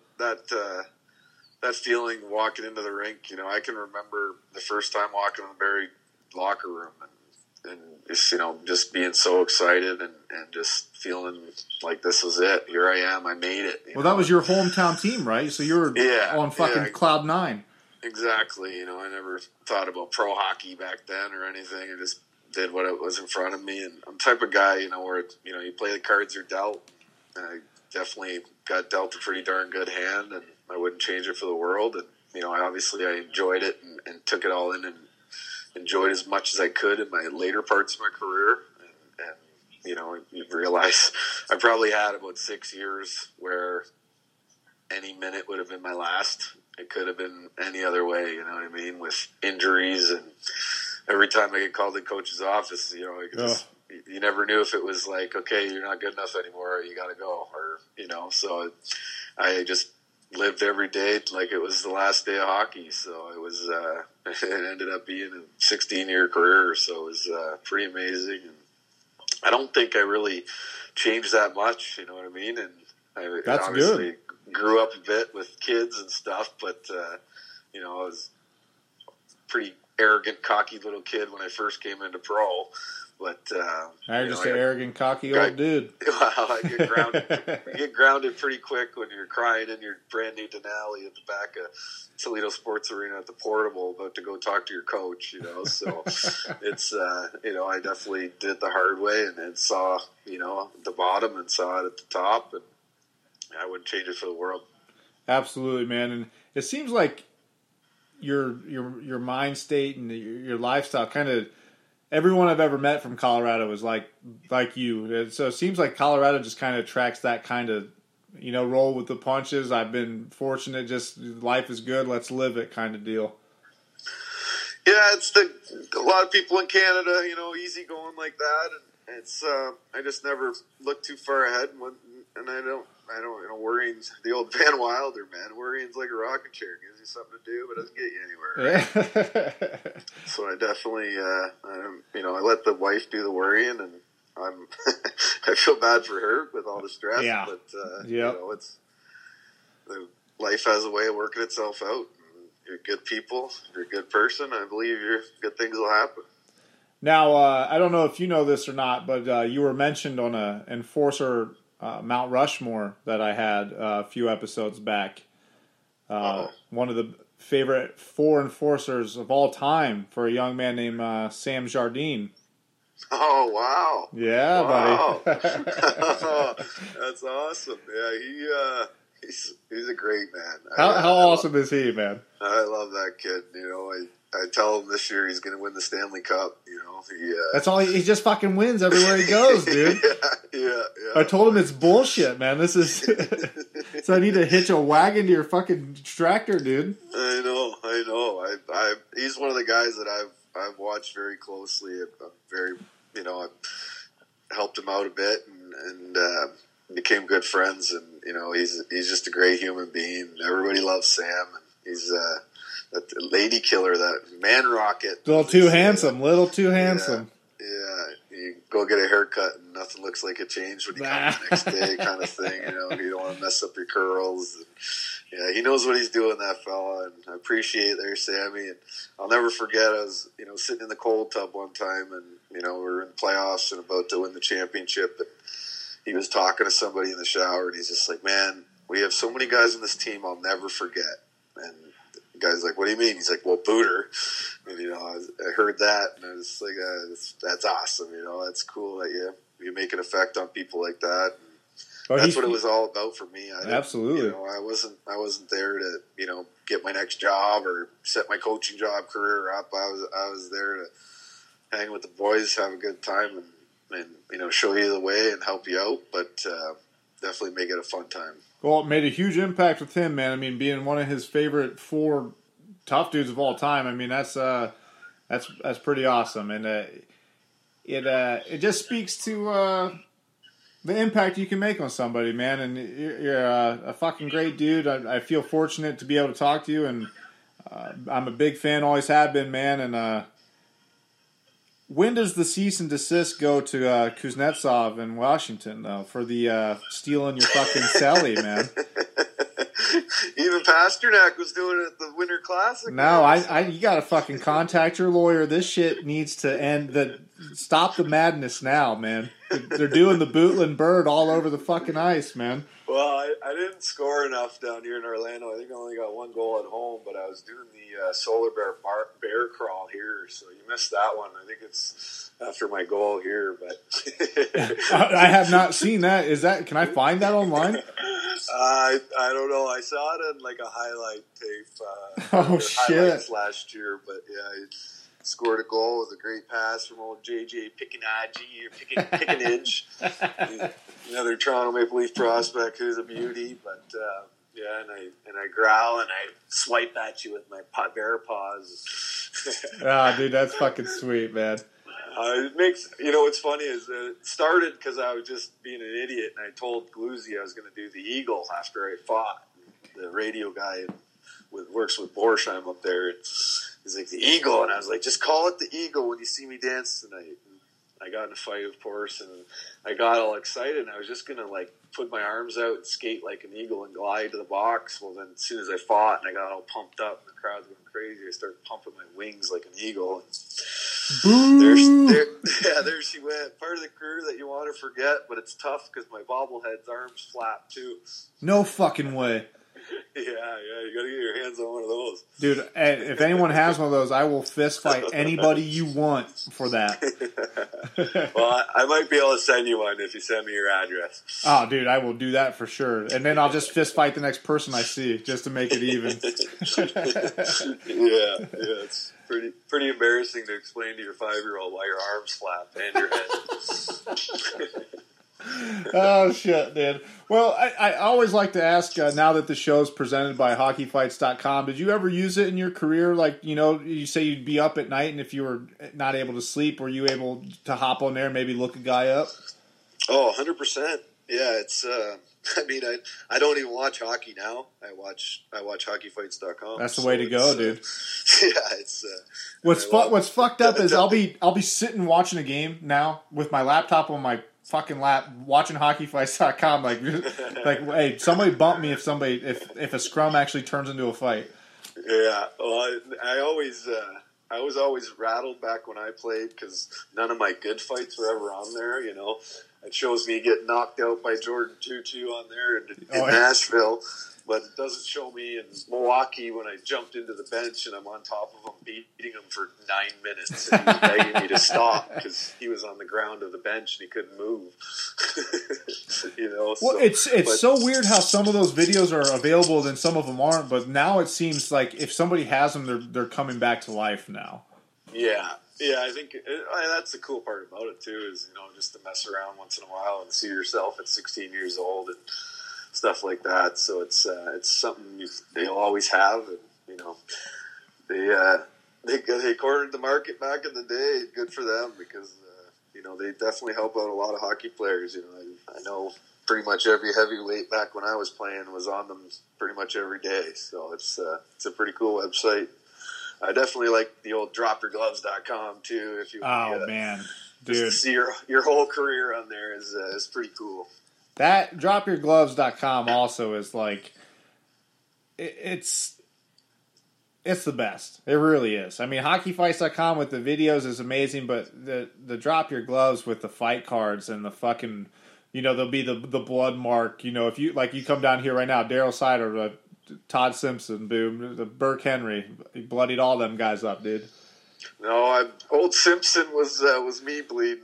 that feeling walking into the rink, I can remember the first time walking in the Barrie locker room, and just being so excited and just feeling like this was it. Here I am. I made it. Well, that was your hometown team, right? So you were on fucking cloud nine. Exactly. I never thought about pro hockey back then or anything. I just did what it was in front of me. And I'm the type of guy, where, you play the cards you're dealt. I definitely got dealt a pretty darn good hand, and I wouldn't change it for the world. And, I enjoyed it and took it all in and enjoyed as much as I could in my later parts of my career. And you realize I probably had about 6 years where any minute would have been my last. It could have been any other way, you know what I mean, with injuries, and every time I get called to coach's office, you never knew if it was like, okay, you're not good enough anymore, or you got to go, or so I just lived every day like it was the last day of hockey. So it was it ended up being a 16-year career, so it was pretty amazing. And I don't think I really changed that much, you know what I mean? And That's obviously good. Grew up a bit with kids and stuff, but I was a pretty arrogant, cocky little kid when I first came into pro. But now you're just an arrogant, cocky old dude. Well, I get grounded pretty quick when you're crying in your brand new Denali at the back of Toledo Sports Arena at the Portable, about to go talk to your coach. So it's I definitely did the hard way, and then saw the bottom and saw it at the top, and I wouldn't change it for the world. Absolutely, man. And it seems like your mind state and your lifestyle, kind of everyone I've ever met from Colorado is like you. So it seems like Colorado just kind of tracks that kind of, roll with the punches. I've been fortunate, just life is good, let's live it kind of deal. Yeah, it's a lot of people in Canada, easy going like that, and it's I just never look too far ahead, and I don't worrying's the old Van Wilder, man. Worrying's like a rocking chair, gives you something to do, but doesn't get you anywhere. Right? So I definitely, I let the wife do the worrying, and I feel bad for her with all the stress. Yeah. But it's the life has a way of working itself out. You're good people. You're a good person. I believe good things will happen. Now, I don't know if you know this or not, but you were mentioned on a Enforcer Mount Rushmore that I had a few episodes back. One of the favorite 4 enforcers of all time for a young man named Sam Jardine. Oh, wow. Yeah, wow. buddy. That's awesome. Yeah, He's a great man. How awesome is he, man? I love that kid. You know, I tell him this year he's going to win the Stanley Cup. You know, that's all. He just fucking wins everywhere he goes, dude. yeah. I told him it's bullshit, man. This is so I need to hitch a wagon to your fucking tractor, dude. I know. He's one of the guys that I've watched very closely. I'm very, you know, I've helped him out a bit and became good friends. And you know, he's just a great human being. Everybody loves Sam, and he's that lady killer, that man rocket. Little too handsome. Yeah, you go get a haircut and nothing looks like it changed when you come the next day, kind of thing. You know, you don't want to mess up your curls. And, yeah, he knows what he's doing, that fella, and I appreciate there, Sammy. And I'll never forget, I was, you know, sitting in the cold tub one time, and you know, we were in the playoffs and about to win the championship, and he was talking to somebody in the shower, and he's just like, "Man, we have so many guys on this team I'll never forget." And the guy's like, "What do you mean?" He's like, "Well, Booter." And, you know, I heard that, and I was like, that's awesome. You know, that's cool that you make an effect on people like that. And that's what it was all about for me. Absolutely. You know, I wasn't there to, you know, get my next job or set my coaching job career up. I was there to hang with the boys, have a good time, and you know, show you the way and help you out. But definitely make it a fun time. Well, it made a huge impact with him, man. I mean, being one of his favorite 4 tough dudes of all time. I mean, that's pretty awesome, and it just speaks to the impact you can make on somebody, man. And you're a fucking great dude. I feel fortunate to be able to talk to you, and I'm a big fan, always have been, man. And when does the cease and desist go to Kuznetsov in Washington, though, for the stealing your fucking celly, man? Even Pasternak was doing it at the Winter Classic. No, you gotta fucking contact your lawyer. This shit needs to end. Stop the madness now, man. They're doing the Bootland Bird all over the fucking ice, man. Well, I didn't score enough down here in Orlando. I think I only got 1 goal at home, but I was doing the Solar Bear Crawl here, so you missed that one. I think it's after my goal here, but I have not seen that. Can I find that online? I don't know. I saw it in like a highlight tape. Oh shit! Last year, but yeah, I scored a goal with a great pass from old JJ Pickenage, another Toronto Maple Leaf prospect who's a beauty. But yeah, and I growl and I swipe at you with my bear paws. Dude, that's fucking sweet, man. It makes, you know, what's funny is it started because I was just being an idiot, and I told Gloozy I was going to do the Eagle after I fought. The radio guy works with Borsheim up there. He's like, the Eagle, and I was like, just call it the Eagle when you see me dance tonight. And I got in a fight, of course, and I got all excited, and I was just going to, like, put my arms out and skate like an eagle and glide to the box. Well, then as soon as I fought and I got all pumped up and the crowd's going crazy, I started pumping my wings like an eagle. And there she went. Part of the career that you want to forget, but it's tough because my bobblehead's arms flap too. No fucking way. Yeah, you got to get your hands on one of those. Dude, if anyone has one of those, I will fist fight anybody you want for that. Well, I might be able to send you one if you send me your address. Oh, dude, I will do that for sure. And then I'll just fist fight the next person I see just to make it even. Yeah, it's pretty embarrassing to explain to your 5-year-old why your arms flap and your head. Oh, shit, dude. Well, I always like to ask, now that the show's presented by HockeyFights.com, did you ever use it in your career? Like, you know, you say you'd be up at night, and if you were not able to sleep, were you able to hop on there and maybe look a guy up? Oh, 100%. Yeah, it's, I mean, I don't even watch hockey now. I watch HockeyFights.com. That's the way to go, dude. Yeah, it's... What's fucked up is I'll be sitting watching a game now with my laptop on my fucking lap, watching HockeyFights.com, like, hey, somebody bump me if a scrum actually turns into a fight. Yeah, well, I was always rattled back when I played because none of my good fights were ever on there, you know. It shows me getting knocked out by Jordan Tutu on there in Nashville, but it doesn't show me in Milwaukee when I jumped into the bench and I'm on top of him beating him for 9 minutes. And he was begging me to stop because he was on the ground of the bench and he couldn't move. Well, it's so weird how some of those videos are available and some of them aren't. But now it seems like if somebody has them, they're coming back to life now. Yeah, I think that's the cool part about it too. Is just to mess around once in a while and see yourself at 16 years old and stuff like that. So it's something they'll always have, and they cornered the market back in the day. Good for them because they definitely help out a lot of hockey players. I know pretty much every heavyweight back when I was playing was on them pretty much every day. So it's a pretty cool website. I definitely like the old dropyourgloves.com too. If you man, dude, to see your whole career on there is pretty cool. That dropyourgloves.com also is like it's the best. It really is. I mean, hockeyfights.com with the videos is amazing, but the drop your gloves with the fight cards and the fucking there'll be the blood mark. If you come down here right now, Daryl Sider, Todd Simpson, boom, the Burke Henry, he bloodied all them guys up, dude. No, old Simpson was me bleeding.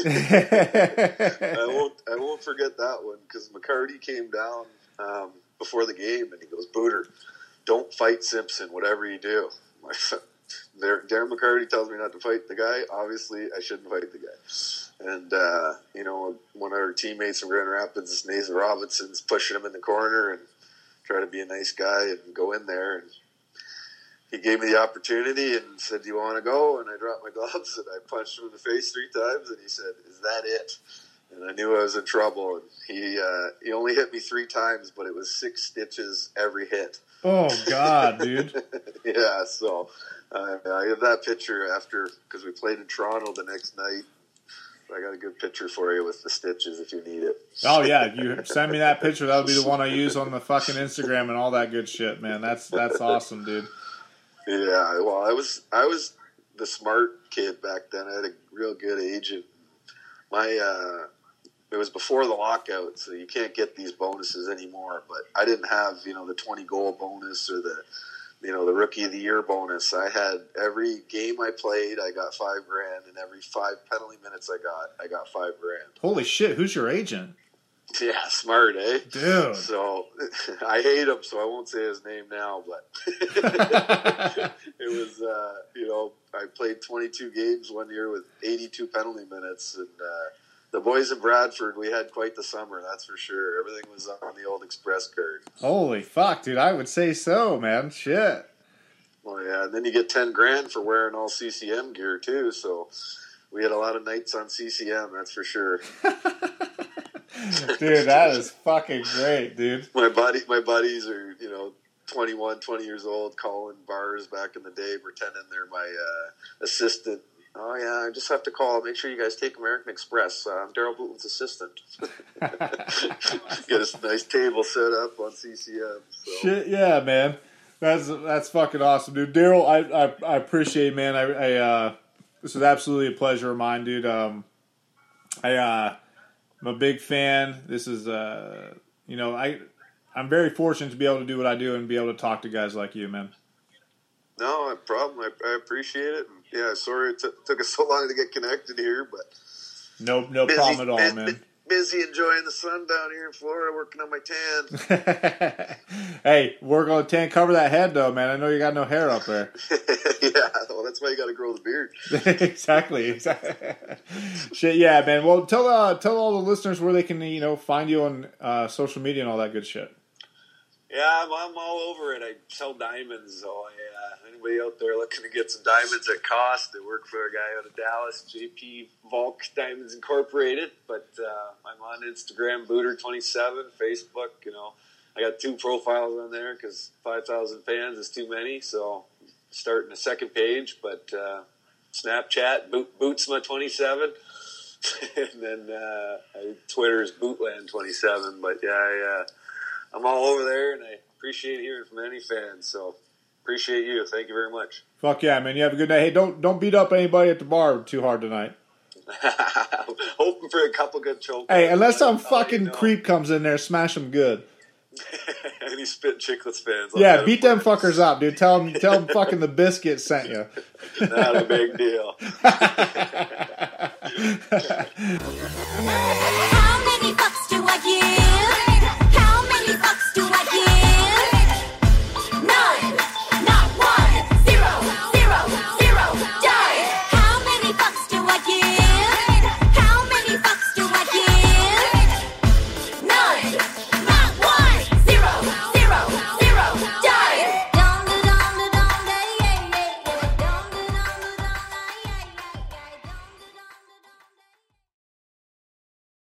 I won't forget that one because McCarty came down before the game and he goes, "Booter, don't fight Simpson, whatever you do." Darren McCarty tells me not to fight the guy. Obviously, I shouldn't fight the guy. And one of our teammates from Grand Rapids, Nathan Robinson's pushing him in the corner and try to be a nice guy and go in there. And he gave me the opportunity and said, "Do you want to go?" And I dropped my gloves and I punched him in the face 3 times. And he said, "Is that it?" And I knew I was in trouble. And he only hit me 3 times, but it was 6 stitches every hit. Oh, God, dude. Yeah, so I have that picture after, because we played in Toronto the next night. I got a good picture for you with the stitches if you need it. Oh, yeah, you send me that picture. That'll be the one I use on the fucking Instagram and all that good shit, man. That's awesome, dude. Yeah, well, I was the smart kid back then. I had a real good agent. It was before the lockout, so you can't get these bonuses anymore. But I didn't have the 20-goal bonus or the Rookie of the Year bonus. I had every game I played, I got $5,000, and every 5 penalty minutes I got $5,000. Holy shit! Who's your agent? Yeah, smart, eh? Dude. So I hate him, so I won't say his name now, but it was, I played 22 games one year with 82 penalty minutes, and the boys in Bradford, we had quite the summer, that's for sure. Everything was on the old Express card. Holy fuck, dude, I would say so, man. Shit. Well, yeah, and then you get $10,000 for wearing all CCM gear, too, so we had a lot of nights on CCM, that's for sure. Dude, that is fucking great, dude. My buddies are, 21, 20 years old, calling bars back in the day, pretending they're my assistant. "Oh, yeah, I just have to call. Make sure you guys take American Express. I'm Daryl Bootlin's assistant." Get a nice table set up on CCM. So. Shit, yeah, man. That's fucking awesome, dude. Daryl, I appreciate it, man. This is absolutely a pleasure of mine, dude. I'm a big fan. This is, I'm very fortunate to be able to do what I do and be able to talk to guys like you, man. No, no problem. I appreciate it. And yeah, sorry it took us so long to get connected here, but no problem at all, man. Busy enjoying the sun down here in Florida, working on my tan. Hey, work on the tan. Cover that head, though, man. I know you got no hair up there. Yeah, well, that's why you got to grow the beard. Exactly. Shit, yeah, man. Well, tell all the listeners where they can, find you on social media and all that good shit. Yeah, I'm all over it. I sell diamonds, so anybody out there looking to get some diamonds at cost, I work for a guy out of Dallas, JP Volk Diamonds Incorporated. But I'm on Instagram, Booter27, Facebook. I got 2 profiles on there because 5,000 fans is too many. So starting a second page, but Snapchat, Bootsma27, and then Twitter is Bootland27. But yeah, I'm all over there, and I appreciate hearing from any fans. So appreciate you. Thank you very much. Fuck yeah, man. You have a good night. Hey, don't beat up anybody at the bar too hard tonight. Hoping for a couple good choke. Hey, unless some fucking creep comes in there, smash them good. Any Spit Chicklets fans? Yeah, beat them fuckers up, dude. Tell them fucking the Biscuit sent you. Not a big deal.